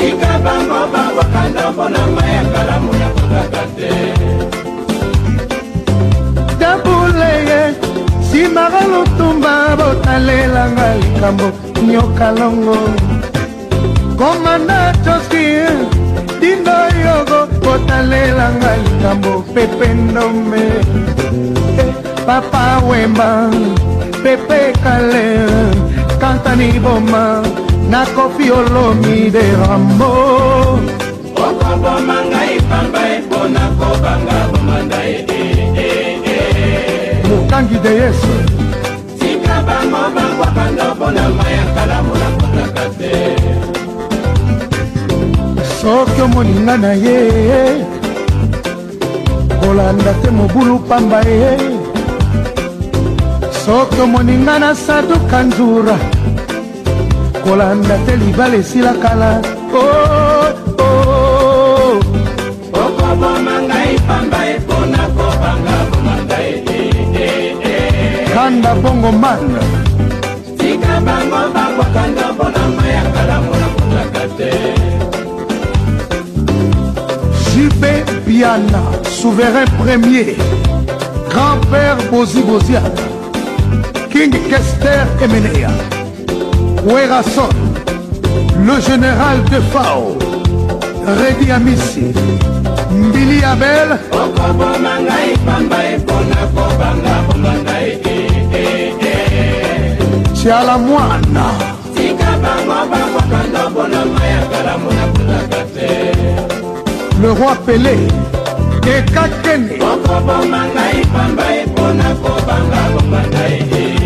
tabuleye simaka lutumba botalelanga likambo nyokalongo komanda toski dindo yogo botalelanga likambo pepe ndome papa wemba pepe kale kantani boma na kofi olomi de rambo okoboma ngai pamba mpona kobanga bomanda mokangi de yesu tika bango bangwakanda mpona mayakala molakolaka te soki omoninga na ye kolanda te mobulu pamba ye soki omoninga na saduka nzura kolanda te libala esila kala okoboma ngai pamba mpona kobanga bomanda kanda bongo mana tika bango bangwakanda mpona mayakala molakolaka te JB Biana, souverain premier, grand-père Bozi Boziana, King Kester Emenea, Werason, le général de Fao, Redi Amissi, Mbili Abel okoboma ngai pamba epona kobanga bombangai Tiala Mwana tika bango bakokanda bona maya kalamu na kutaka te le roi Pelé Eka Kene okoboma ngai pamba epona kobanga bombangai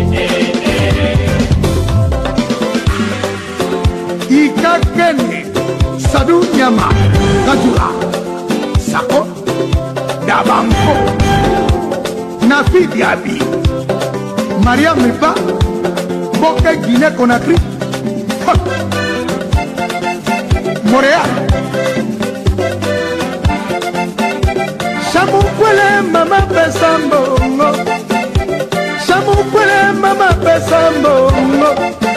Ika Kene Sadou Nyama Kajura Sako Dabanko Nafi Diaby Maria Mipa Boke Guinée Conakry Montréal Chamukwele mama pesambongo Chamukwele mama pesambongo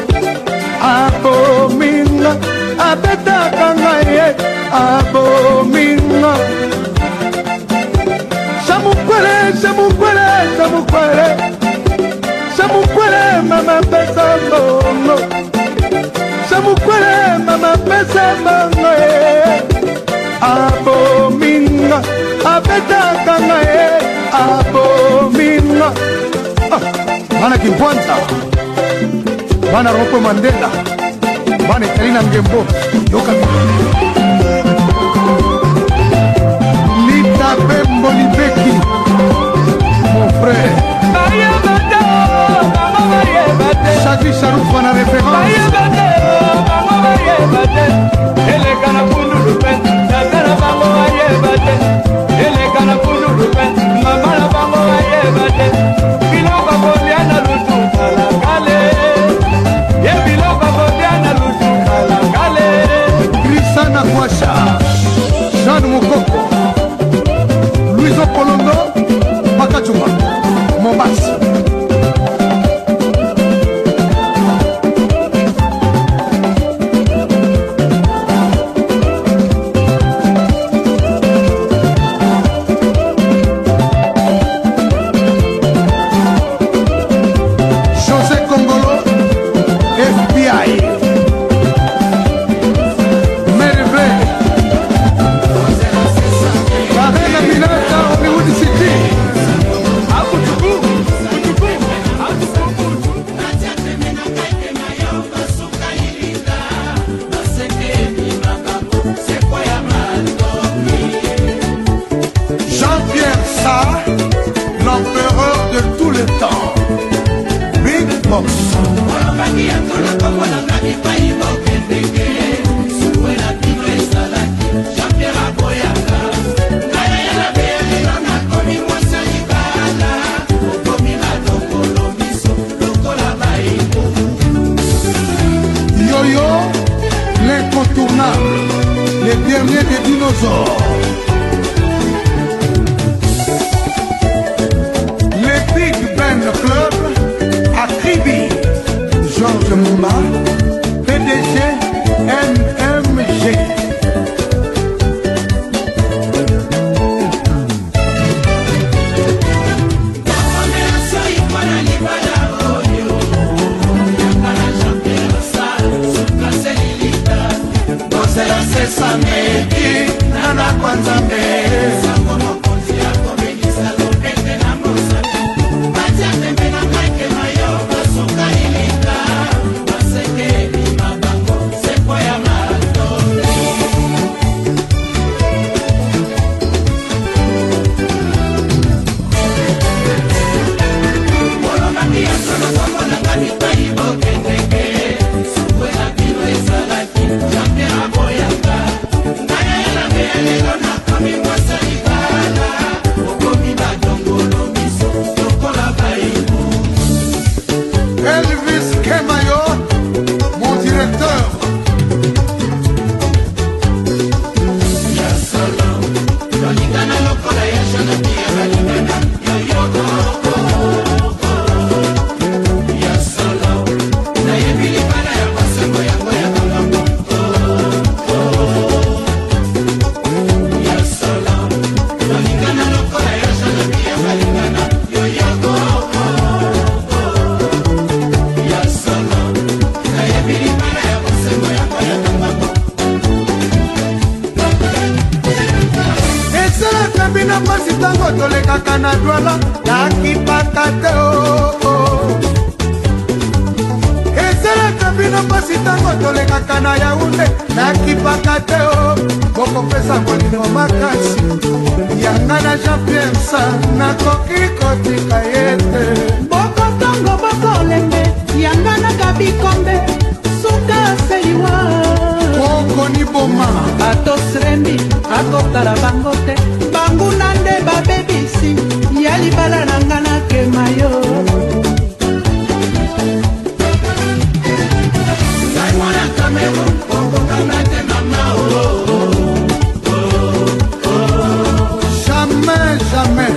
Abominga abeta kangaye abominga Chamukwele chamukwele chamukwele Chamukwele mama pesambongo Chamukwele mama pesambongo abominga abeta kangaye abominga Bana Kimpwanta Bana Ropo Mandela Bana Karina Ngembo Yoka Lita Bembo Libeki mon frère Chagui Charouf Bana référence Grisana Kouacha Jeanne Moukoko Louiso Polondo Makachuma Mombasa bino pasi tango tolekaka na Douala nakipaka te esalaka bino pasi tango tolekaka na Yaounde nakipaka te bokopesa molimo makasi yanga na Jean-Pierre Sa nakoki kotika ye te bokotongo bokolembe yanga na Gabikombe suka seliwa okoni boma atosrembi akotala bango te banguna nde babebisi ya libala na nga na kemayo jamais jamais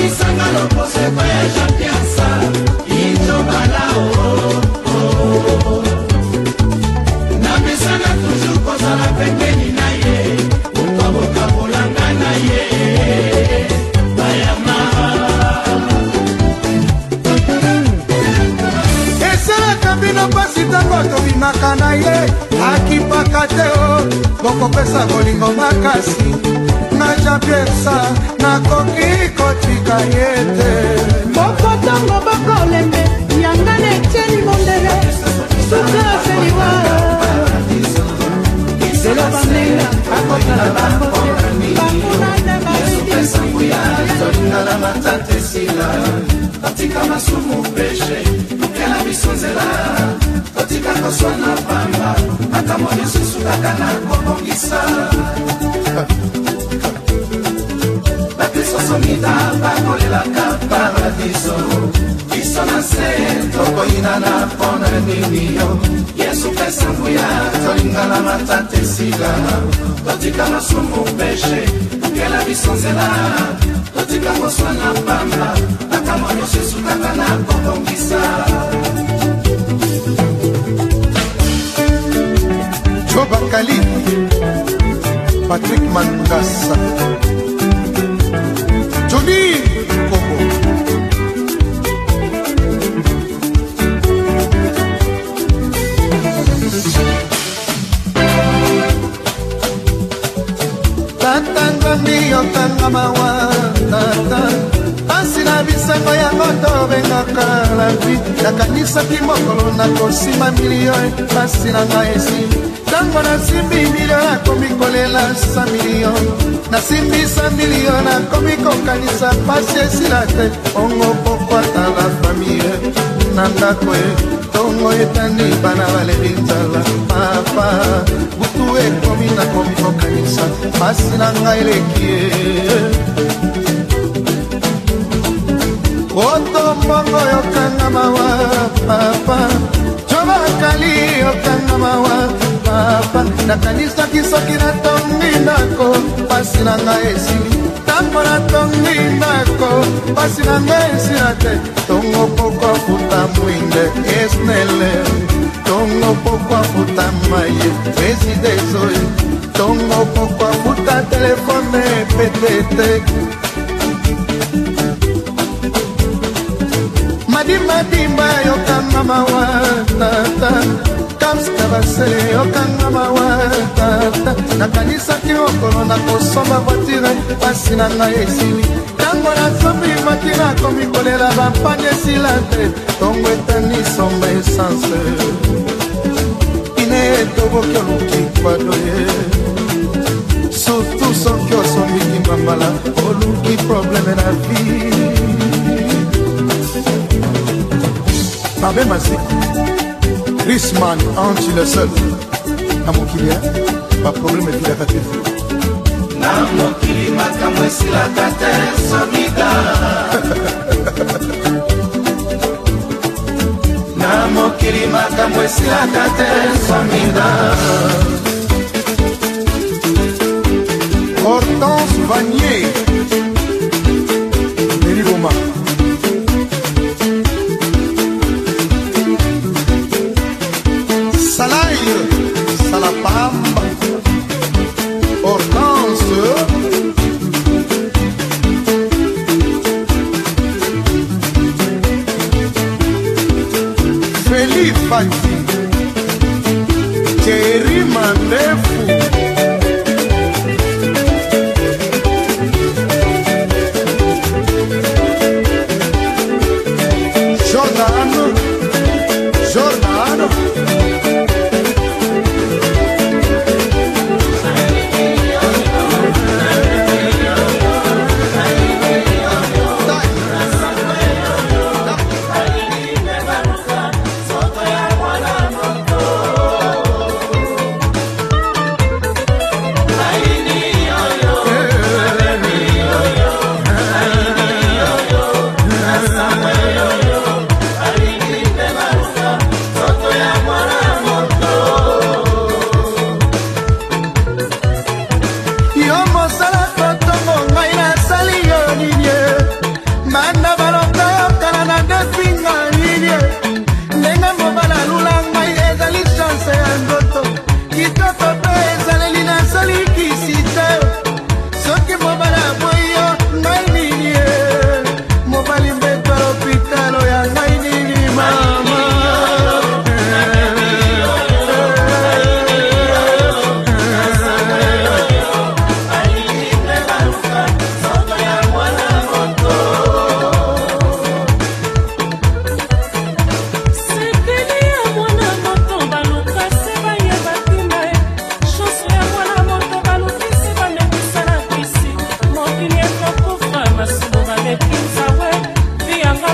tobimaka na ye akipaka te bokopesa bolingo makasi na Jean-Pierre Sa nakoki kotika ye te bokotongo bokolembe yanga na Etienne Mondele suka seliwa selo bamenga akotala bango te banguna nde babebisi tolingana matata esila totika masumu peshe tokela biso nzela totika koswana pamba ata mo lisusu kaka na kobongisa bakrisosomida bakolelaka paradiso biso na se tokoyina na mpona nini yo yesu pesa nguya tolingana matata esila totika masumu peshe tokela biso nzela totika koswana pamba ata mo lisusu kaka na kobongisa Bakali Patrick Mandasa Johnny Kobo Tata mio tanga mawa tata Asina bisango ya moto bengaka la vie nakanisaki mokolo nakosima milio pasina ngaesi tango nasimbi milio nakomi kolela 100 milio nasimbi 100 milio nakomi kokanisa pasi esila te ongo pokwata la famille na ndako tongo etani bana baleri nzala papa butu ekomi nakomi kokanisa pasi na ngai eleki Oto mbongo yokanga mawa papa Joba kali yokanga mawa papa Nakanisa kisoki na tongi nako Pasi na nga esili Tango na tongi nako Pasi na nga esila te Tongo poko futa mwinde esnele Tongo poko futa maye Preside zoe Tongo poko futa telefone petete Madimba yokanga mawa tata Kamska basele yokanga mawa tata Nakanisa kiokolo na kosomba voitire Pasi na nga esili Tango na sombi makina komi kolela bampanye silate Tongo etani somba essence Ine etoboki oluki kwadoye Surtout soki osombi kimbambala Oluki probleme na vie Babe Masiko, Chrisman, anti le seul. Na mokili, pas problème de la kate. Na mokili makambo esila kate somida. Na mokili makambo esila kate somida. Hortense Vanier, Meri Roma. Salapamba Hortense Felipe Fati Thierry Mandefu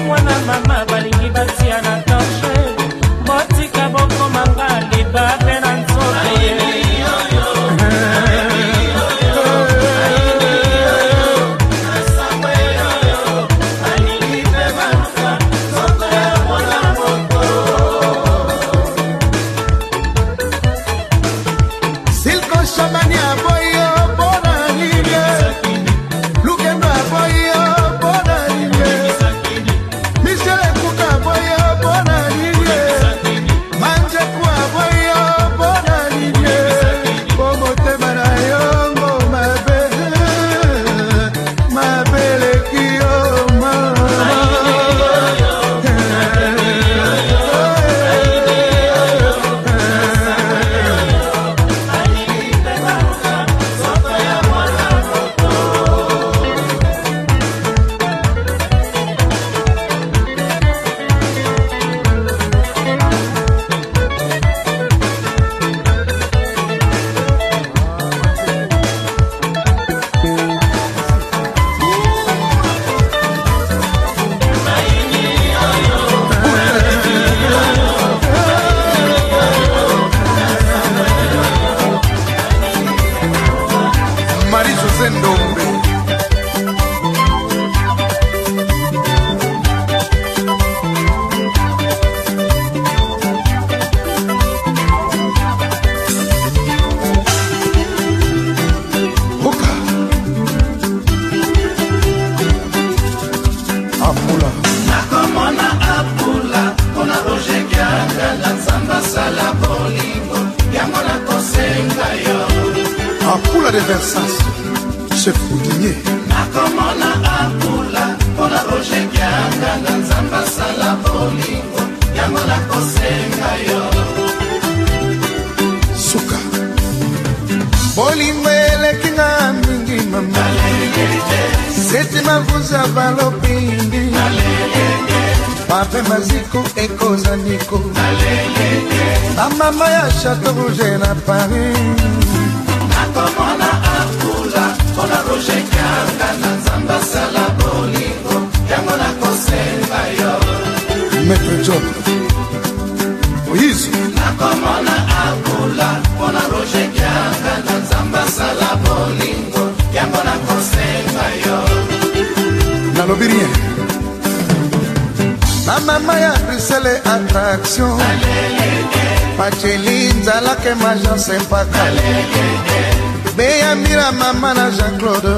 mwana mama balingi batia na danger botika bokomanga libabe na nzoto Sempaka Beya mira mama na Jean-Claude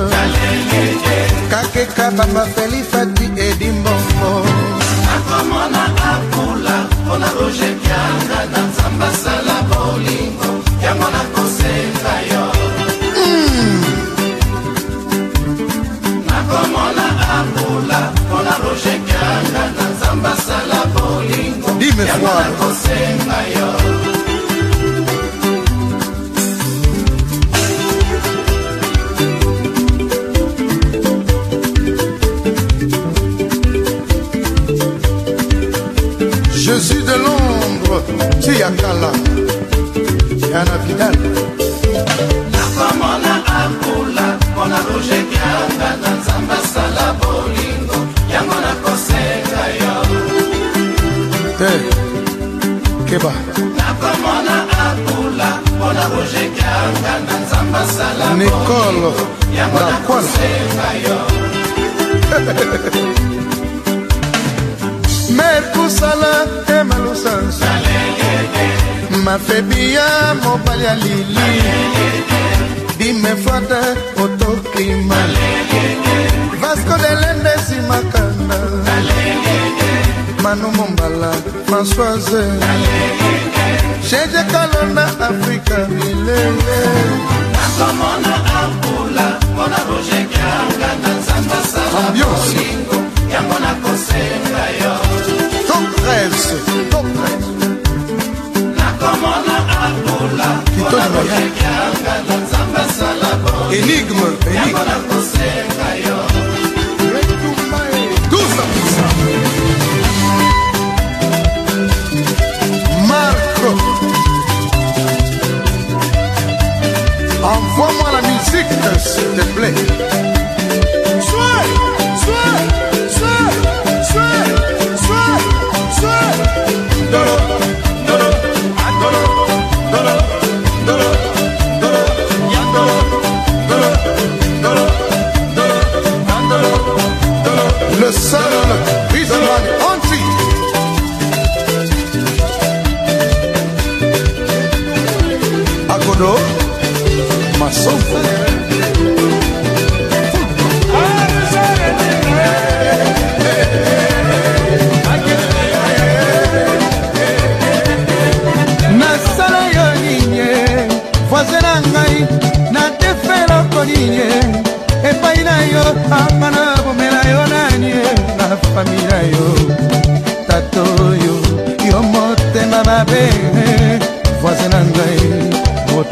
Kakeka papa Feli Fati Edimbongo Nakomona apula Ona roje kianga na nzamba sala bolingo Yango na kosenga yo Nakomona apula Ona roje kianga na nzamba sala bolingo Yango na kosenga yo Jésus de l'ombre, Tiakala, Yana Vidal. Nakomona apula, kona roje kianga na nzamba sala bolingo, yango na kosenga yo. Keba. Nakomona apula, kona roje kianga na nzamba sala bolingo, Nicole, yango na kosenga yo. Merkusala emalusansa mafebia mobali ya lili bimefata otoklima Vasco de Lende simakana Manu Mombala Françoise Cheje Kalona Afrika milele Nakomona apula Mona roje kianga na nzamba sala bolingo yango na kosenga yo. Top 13 Nakomona apula Mona roje kianga na nzamba sala bolingo Énigme yango na kosenga yo. Marco, envoie-moi la musique, s'il te plaît. Souhait, souhait, souhait, souhait.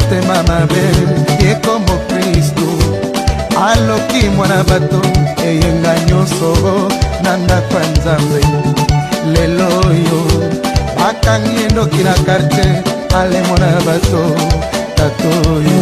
motema mabe yekomo Kristo aloki mwana bato eyenga nyonso na ndako ya Nzambe lelo oyo bakangi endoki na quartier ale mwana bato tato oyo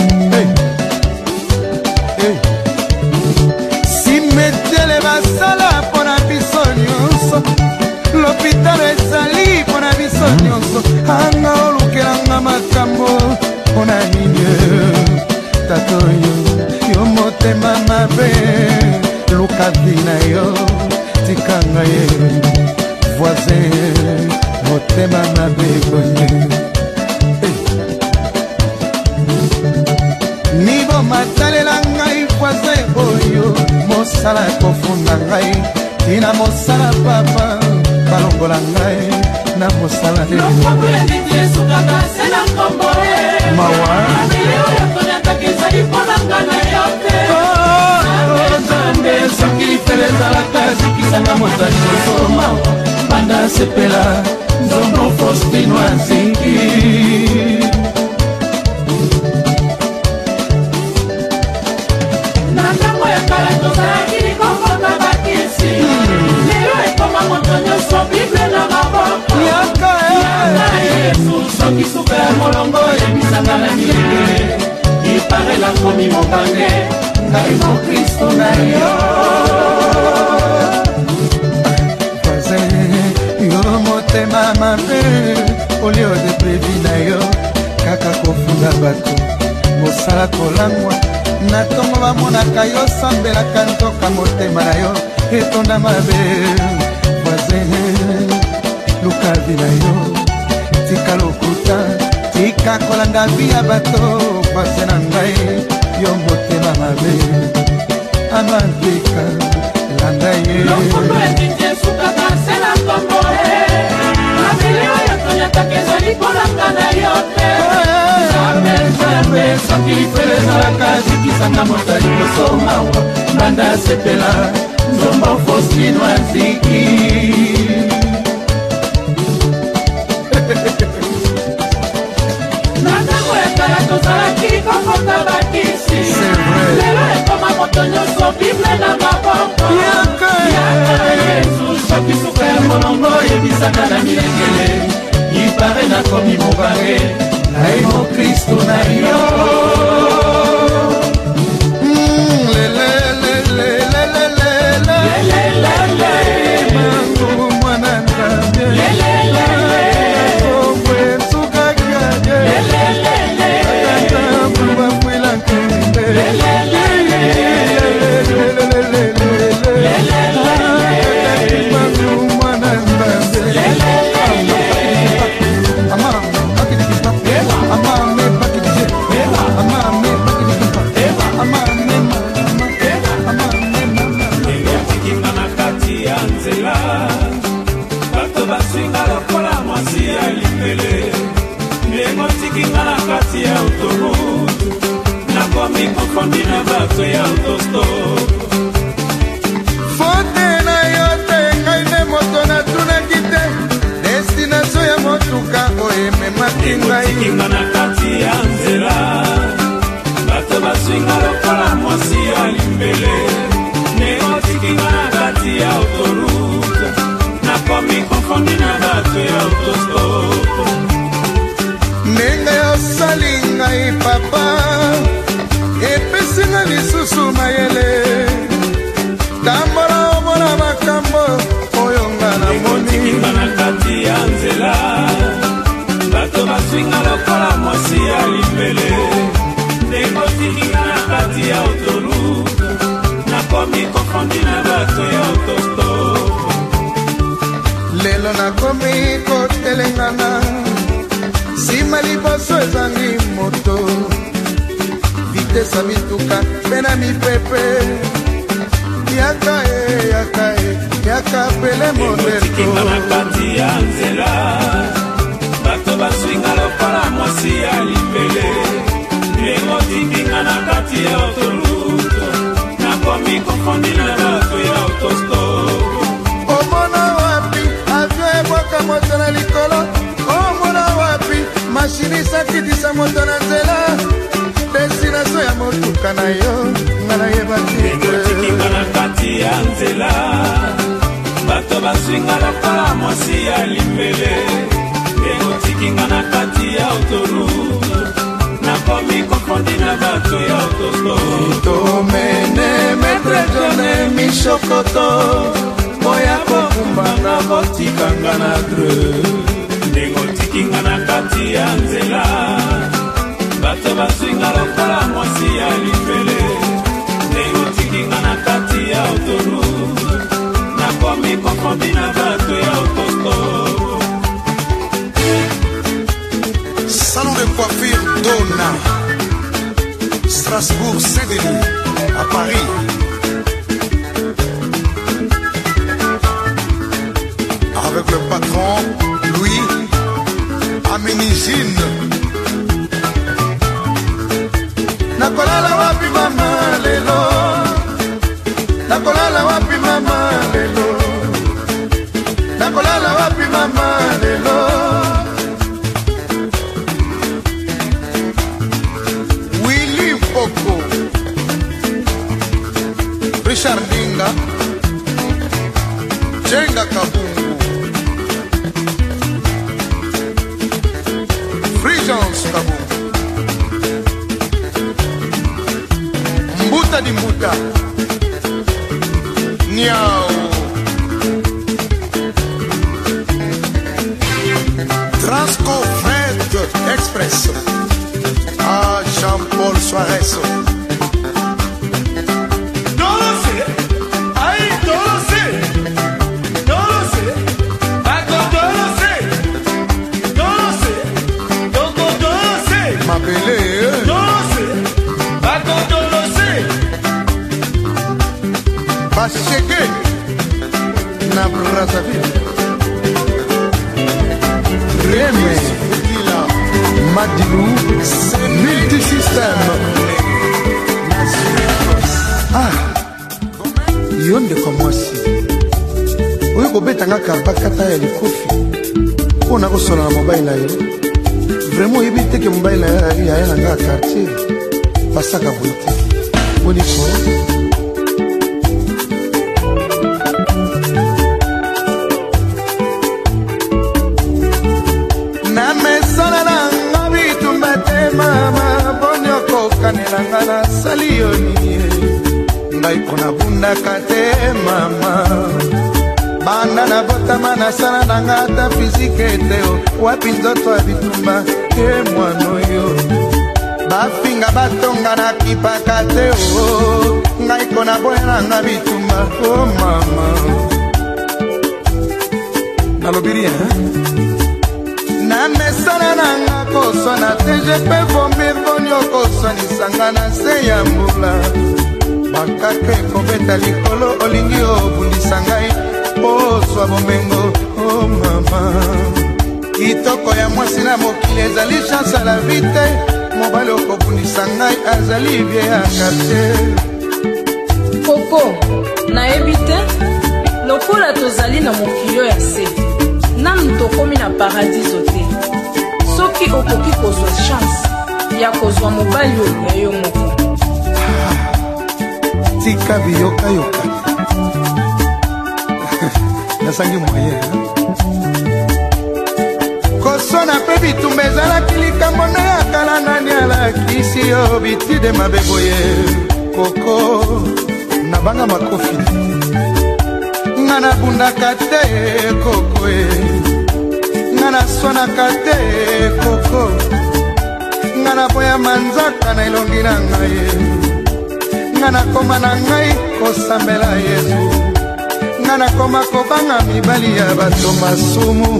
simetele basala mpona biso nyonso lopitalo ezali mpona biso nyonso anga olukelanga makambo mpona nini tato oyo yo motema mabe lukavi na yo tikanga ye voisin motema mabe boye nibo matalela ngai voisin oyo mosala kofunda ngai tina mosala papa balongola ngai na mosala mawa soki lifele ezalaka zikisanga motani kosoma banda sepela nzombo Faustino azingi na ntango ya kala tozalaki likokota bakisi lelo ekoma moto nyonso bible na maboko yaka Yesu soki suka ya molongo ebisanga na milengele ipare nakomi mobange ngai mo Kristo na yo yo motema mabe olio de previ na yo kaka kofunda bato mosala kolangwa na ntongo bamonaka yo sambelaka nzoka motema na yo etonda mabe voisin lukavi na yo tika lokuta tika kolanda vi ya bato voisin na ngai yo motema mabe amabika landa ye lokondo etiti esukaka se na nkombo na bili oyo tonyataka ezali kolanga na yo te zambe soki lifele ezalaka zikisanga motali kosoma banda sepela nzombo Faustino aziki na ntango ya kala tozalaki kokota bakisi lelo ekoma moto nyonso bible na maboko yaka Yesu soki suka ya molongo yebisaka na milengele ipare nakomi mobange ngai mo Kristo na yo fote na yo te ngai nde moto natunaki te destinatio ya motuka oyememaki ngai na kati ya nzela bato baswinga lokola mwasi ya limbele neotikinga na kati ya autoroute nakomi konfondi na bato ya autostop ndenge yosali ngai papa epesinga lisusu mayele tambola omona makambo oyo nga na moni na kati ya nzela bato baswinga lokola mwasi ya limbele nekotikinga na kati ya autoroute nakomi konfondi na bato ya autostop lelo nakomi kotelengana nsima liboso ezangi moto vitesa mituka mpe na mipepe yaka yaka pele modeto na kati ya nzela bato baswinga lokola mwasi ya limbele nekotikinga na kati ya autoroute nakomi konfondi na bato ya autostop omona wapi avio ebwaka moto na likolo omona wapi mashinisaki disa moto na nzela destination ya motuka na yo nga nayeba tekotikinga na kati ya nzela bato baswinga lokola mwasi ya limbele tekotikinga na kati ya autoroute nakomi kofondi na bato ya autostop tomene metre jone mishokoto moya kokumbanga kotikanga na dre tekotikinga na kati ya nzela bato baswinga lokola mwasi ya limbele tekotikinga na kati ya autoroute nakomi kofondi na bato ya autostop. Salon de coiffure Donna, Strasbourg, Saint-Denis, à Paris. Avec le patron Louis Aménizine. Nakolala wapi mama lelo, nakolala wapi mama lelo, nakolala wapi mama lelo. Willy Poko, Richard Dinga, Jenga Kabungu, Frigence Kabungu, Mbuta di Mbuta, Niao, Transco Fred Express. Ah, Jean-Paul Suarez. Bacheke na Brazzaville, Reme Madilou multisystème. Ah, yonde kwa mwasi oyo kobetanga kabakata ya likofi mpona kosola na mobile na yo. Vraiment oyebi teke mobile na yo yaya na nga quartier basaka boye te boniko na mesana na nga bitumba te mama boni okokanelanga na sali yo nini ngai mpona bundaka te mama banda na botama na sana na nga ata fizike te wapi nzoto ya bitumba ke mwana oyo bafinga batonga na kipaka te ngai kona boya na nga bitumba o mama nalobiri na mesana na nga koswana te jepe vomir boni okosanisanga na se ya mbula bakaka ekobeta likolo olingi obundisa ngai oswa bomengo o mama kitoko ya mwasi na mokili ezali chance à la vie te mobali okobundisa ngai azali vie ya quartier koko nayebi te lokola tozali na mokili ya se nanu tokomi na paradiso te soki okoki kozwa chance ya kozwa mobali oyo ya yo moko tika biyokayoka nasangi moyen kosona mpe bitumba ezalaki likambo na ya kala nani alakisi yo bitide mabe boye koko nabanga makofi nga nabundaka te koko nga naswanaka te koko nga naboya manzaka na elongi na ngai nga nakoma na ngai kosambela Yesu nga nakoma kobanga mibali ya bato masumu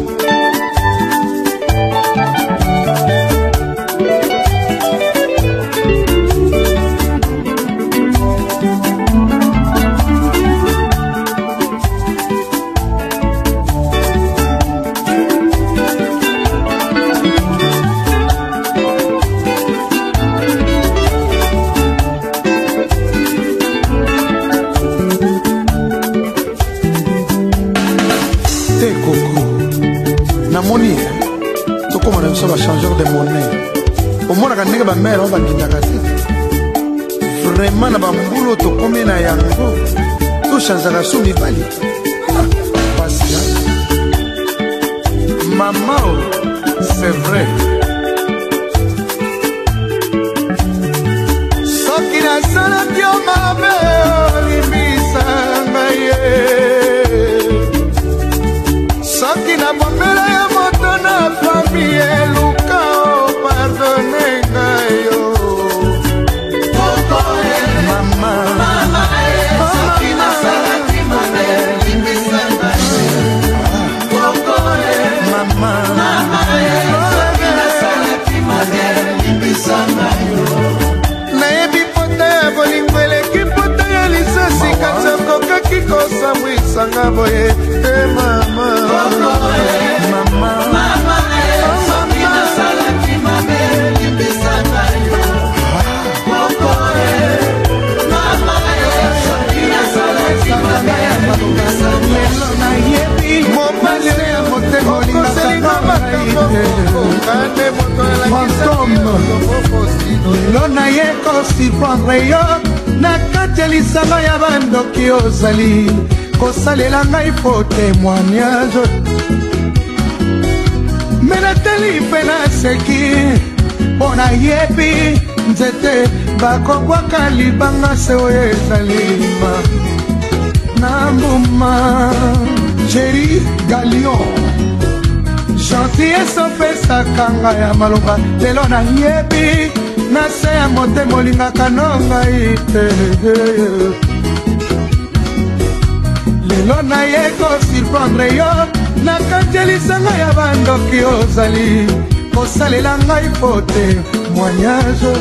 Nous sommes changeurs de monnaie. Au moins, on a des mères, on va dire vraiment, na bambulo to combien na yango. Tout change la soumi bali. Maman, c'est vrai. Soki na sala dio mabe limisa ngaye. Soki na bombela ya moto na famille luka o pardonne ngayo. Mama, mama, soki na sala dio mabe limisa ngaye. Mama, mama, soki na sala dio mabe limisa ngayo. Nayebi pote ya bolingo eleki pote ya lisasi kati okokaki kosamwisanga boye. Mama, mama, mama, soki na sala dio mabe limisa ngayo. Mama, soki na sala dio mabe limisa ngayo. Nayebi mopale ya motema olinga lelo naye kosifendre yo na kati ya lisanga ya bandoki ozali kosalela ngai fo témoignage me natali mpe naseki mpo nayebi nzete bakobwaka libanga se oyo ezalima na mbuma Chéri Galion Gentil esopesaka ngai ya maloba lelo nayebi na se ya motema olingaka no ngai te lelo naye kosurprendre yo na kati ya lisanga ya bandoki ozali kosalela ngai po témoignage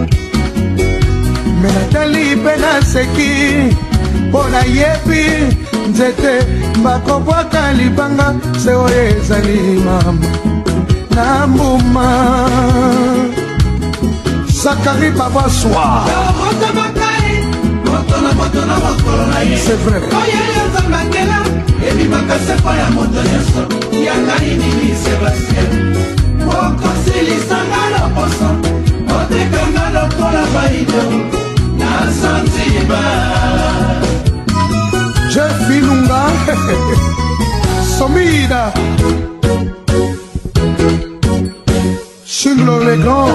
me natali mpe naseki mpo nayebi nzete bakobwaka libanga se oyo ezali mama na mbuma Zakari Babaswa c'est vrai Jeff Ilunga Somida Chinglo le grand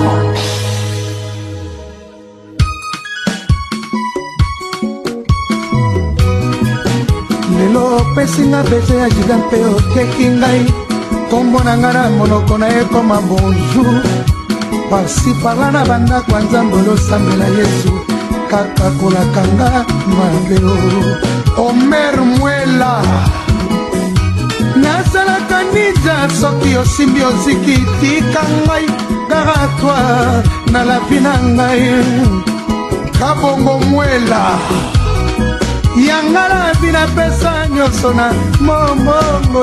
Lelo pesinga bese ya jida mpe okeki ngai kombo na nga na monoko na ekoma bonjour pasi parla na bandako ya nzambe olosambela Yesu kaka kolakanga mabeo Omer Mwela nasalaka ninja soki osimbi oziki tika ngai kaka toi na lapi na ngai Kabongo Mwela yangala bina pesa nyonso na momongo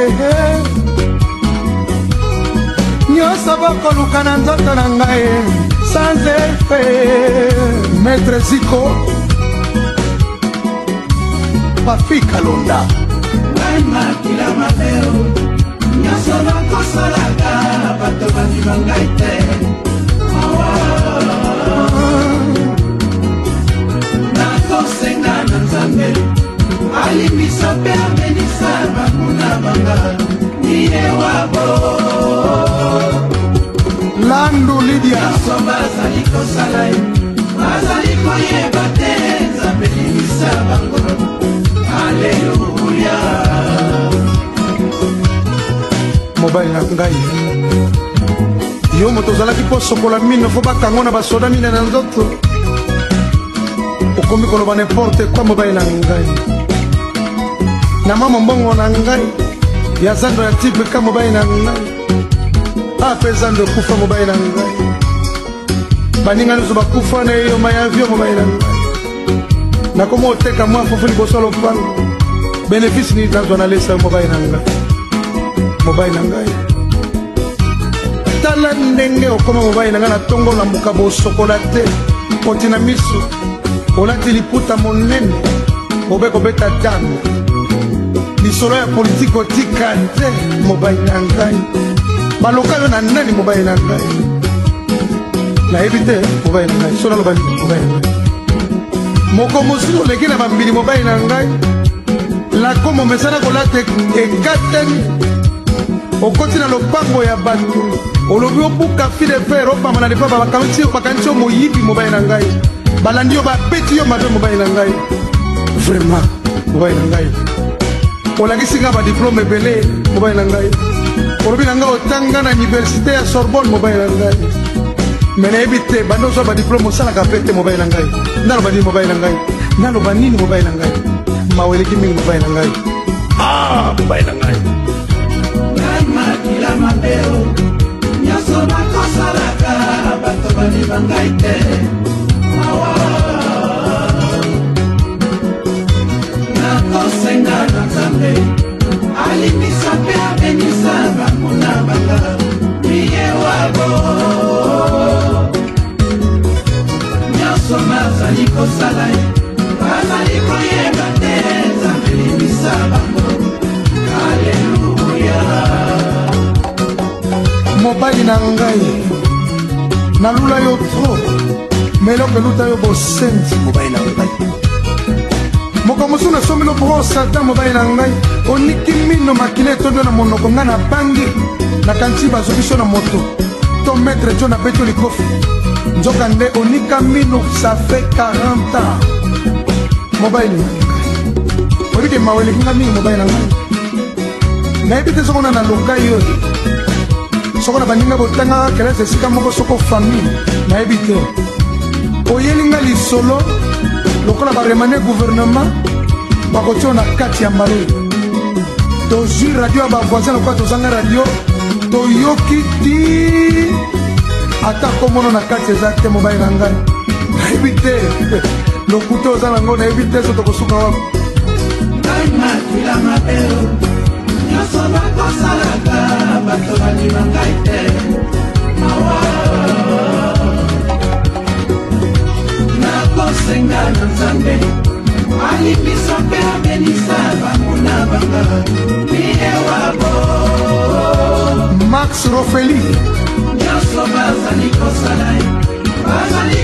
nyonso bokoluka na nzoto na ngai sans effet Maître Ziko Pafi Kalonda makila mabeo nyonso nakosalaka bato bandima ngai te nakosenga na nzambe alimbisa mpe amenisa bakuna banga niye wabo Landu Lydia nyonso bazali kosala ye bazali koyeba te nzambe limbisa bango Alléluia mobali na ngai yo moto ozalaki mpo sokola mino fo bakango na basoda mine na nzoto okomi koloba n'importe kwa mobali na ngai na mama mbongo na ngai ya zando ya tipe ka mobali na ngai ape zando kufa mobali na ngai baninga nyonso bakufa na yo mayavio mobali na ngai nakoma oteka mwa fufu liboso lopango bénéfice ni nazwa nalesa mobali na ngai mobali na ngai tala ndenge okoma mobali na ngai na ntongo na moka bosokola te kotina miso olati liputa monene obe kobeta tano lisolo ya politike otika te mobali na ngai baloka yo na nani mobali na ngai nayebi te mobali na ngai so naloba nini mobali na ngai moko mosusu oleki na bambili mobali na ngai lakomo mesana kolata ekatani okoti na lopango ya bato olobi obuka fide fer opamba na lepa bakanisi yo moyibi mobali na ngai balandi yo bapeti yo mabe mobali na ngai vraiment mobali na ngai olakisi nga badiplome ebele mobali na ngai olobi na ngai otanga na université ya Sorbonne mobali na ngai me nayebi te bando ozwa badiplome osalaka pe te mobali na ngai naloba nini mobali na ngai naloba nini mobali na ngai maweleki mingi mobali na ngai mobali na ngai makila mabeo nyonso bakosalaka bato baliba ngai te nakosenga na nzambe alimbisa mpe abenisa bango na banga miye wabo nyonso nazali kosala ye bazali koyeba te nzambe limbisa bango aleluya mobali na ngai nalula yo tro meloko eluta yo bosenzi mobali na ngai moko mosu nasomi no brosa ata mobali na ngai oniki mino makila etondo na monoko ngai na bangi nakanisi bazwi biso na moto to maître jo na beto likofi nzoka nde onika mino ça fait 40 ans mobali na ngai oyebike maweleki nga mingi mobali na ngai nayebi te sokona na lokai yo soko na baninga botanga kelese esika moko soko famille nayebi te oyelinga lisolo lokola baremane gouvernement bakotia na kati ya mbale tozwi radio ya bavoisin lokola tozanga radio toyoki ti ata komono na kati eza te mobali na ngai nayebi te lokuta oza nango nayebi te so tokosuka wako ngai makila mabeo nyonso bakosalaka bato balima ngai te nakosenga na nzambe alimbisa mpe abenisa bango na banga miye wabo Max Rofeli nyonso bazali kosala ye bazali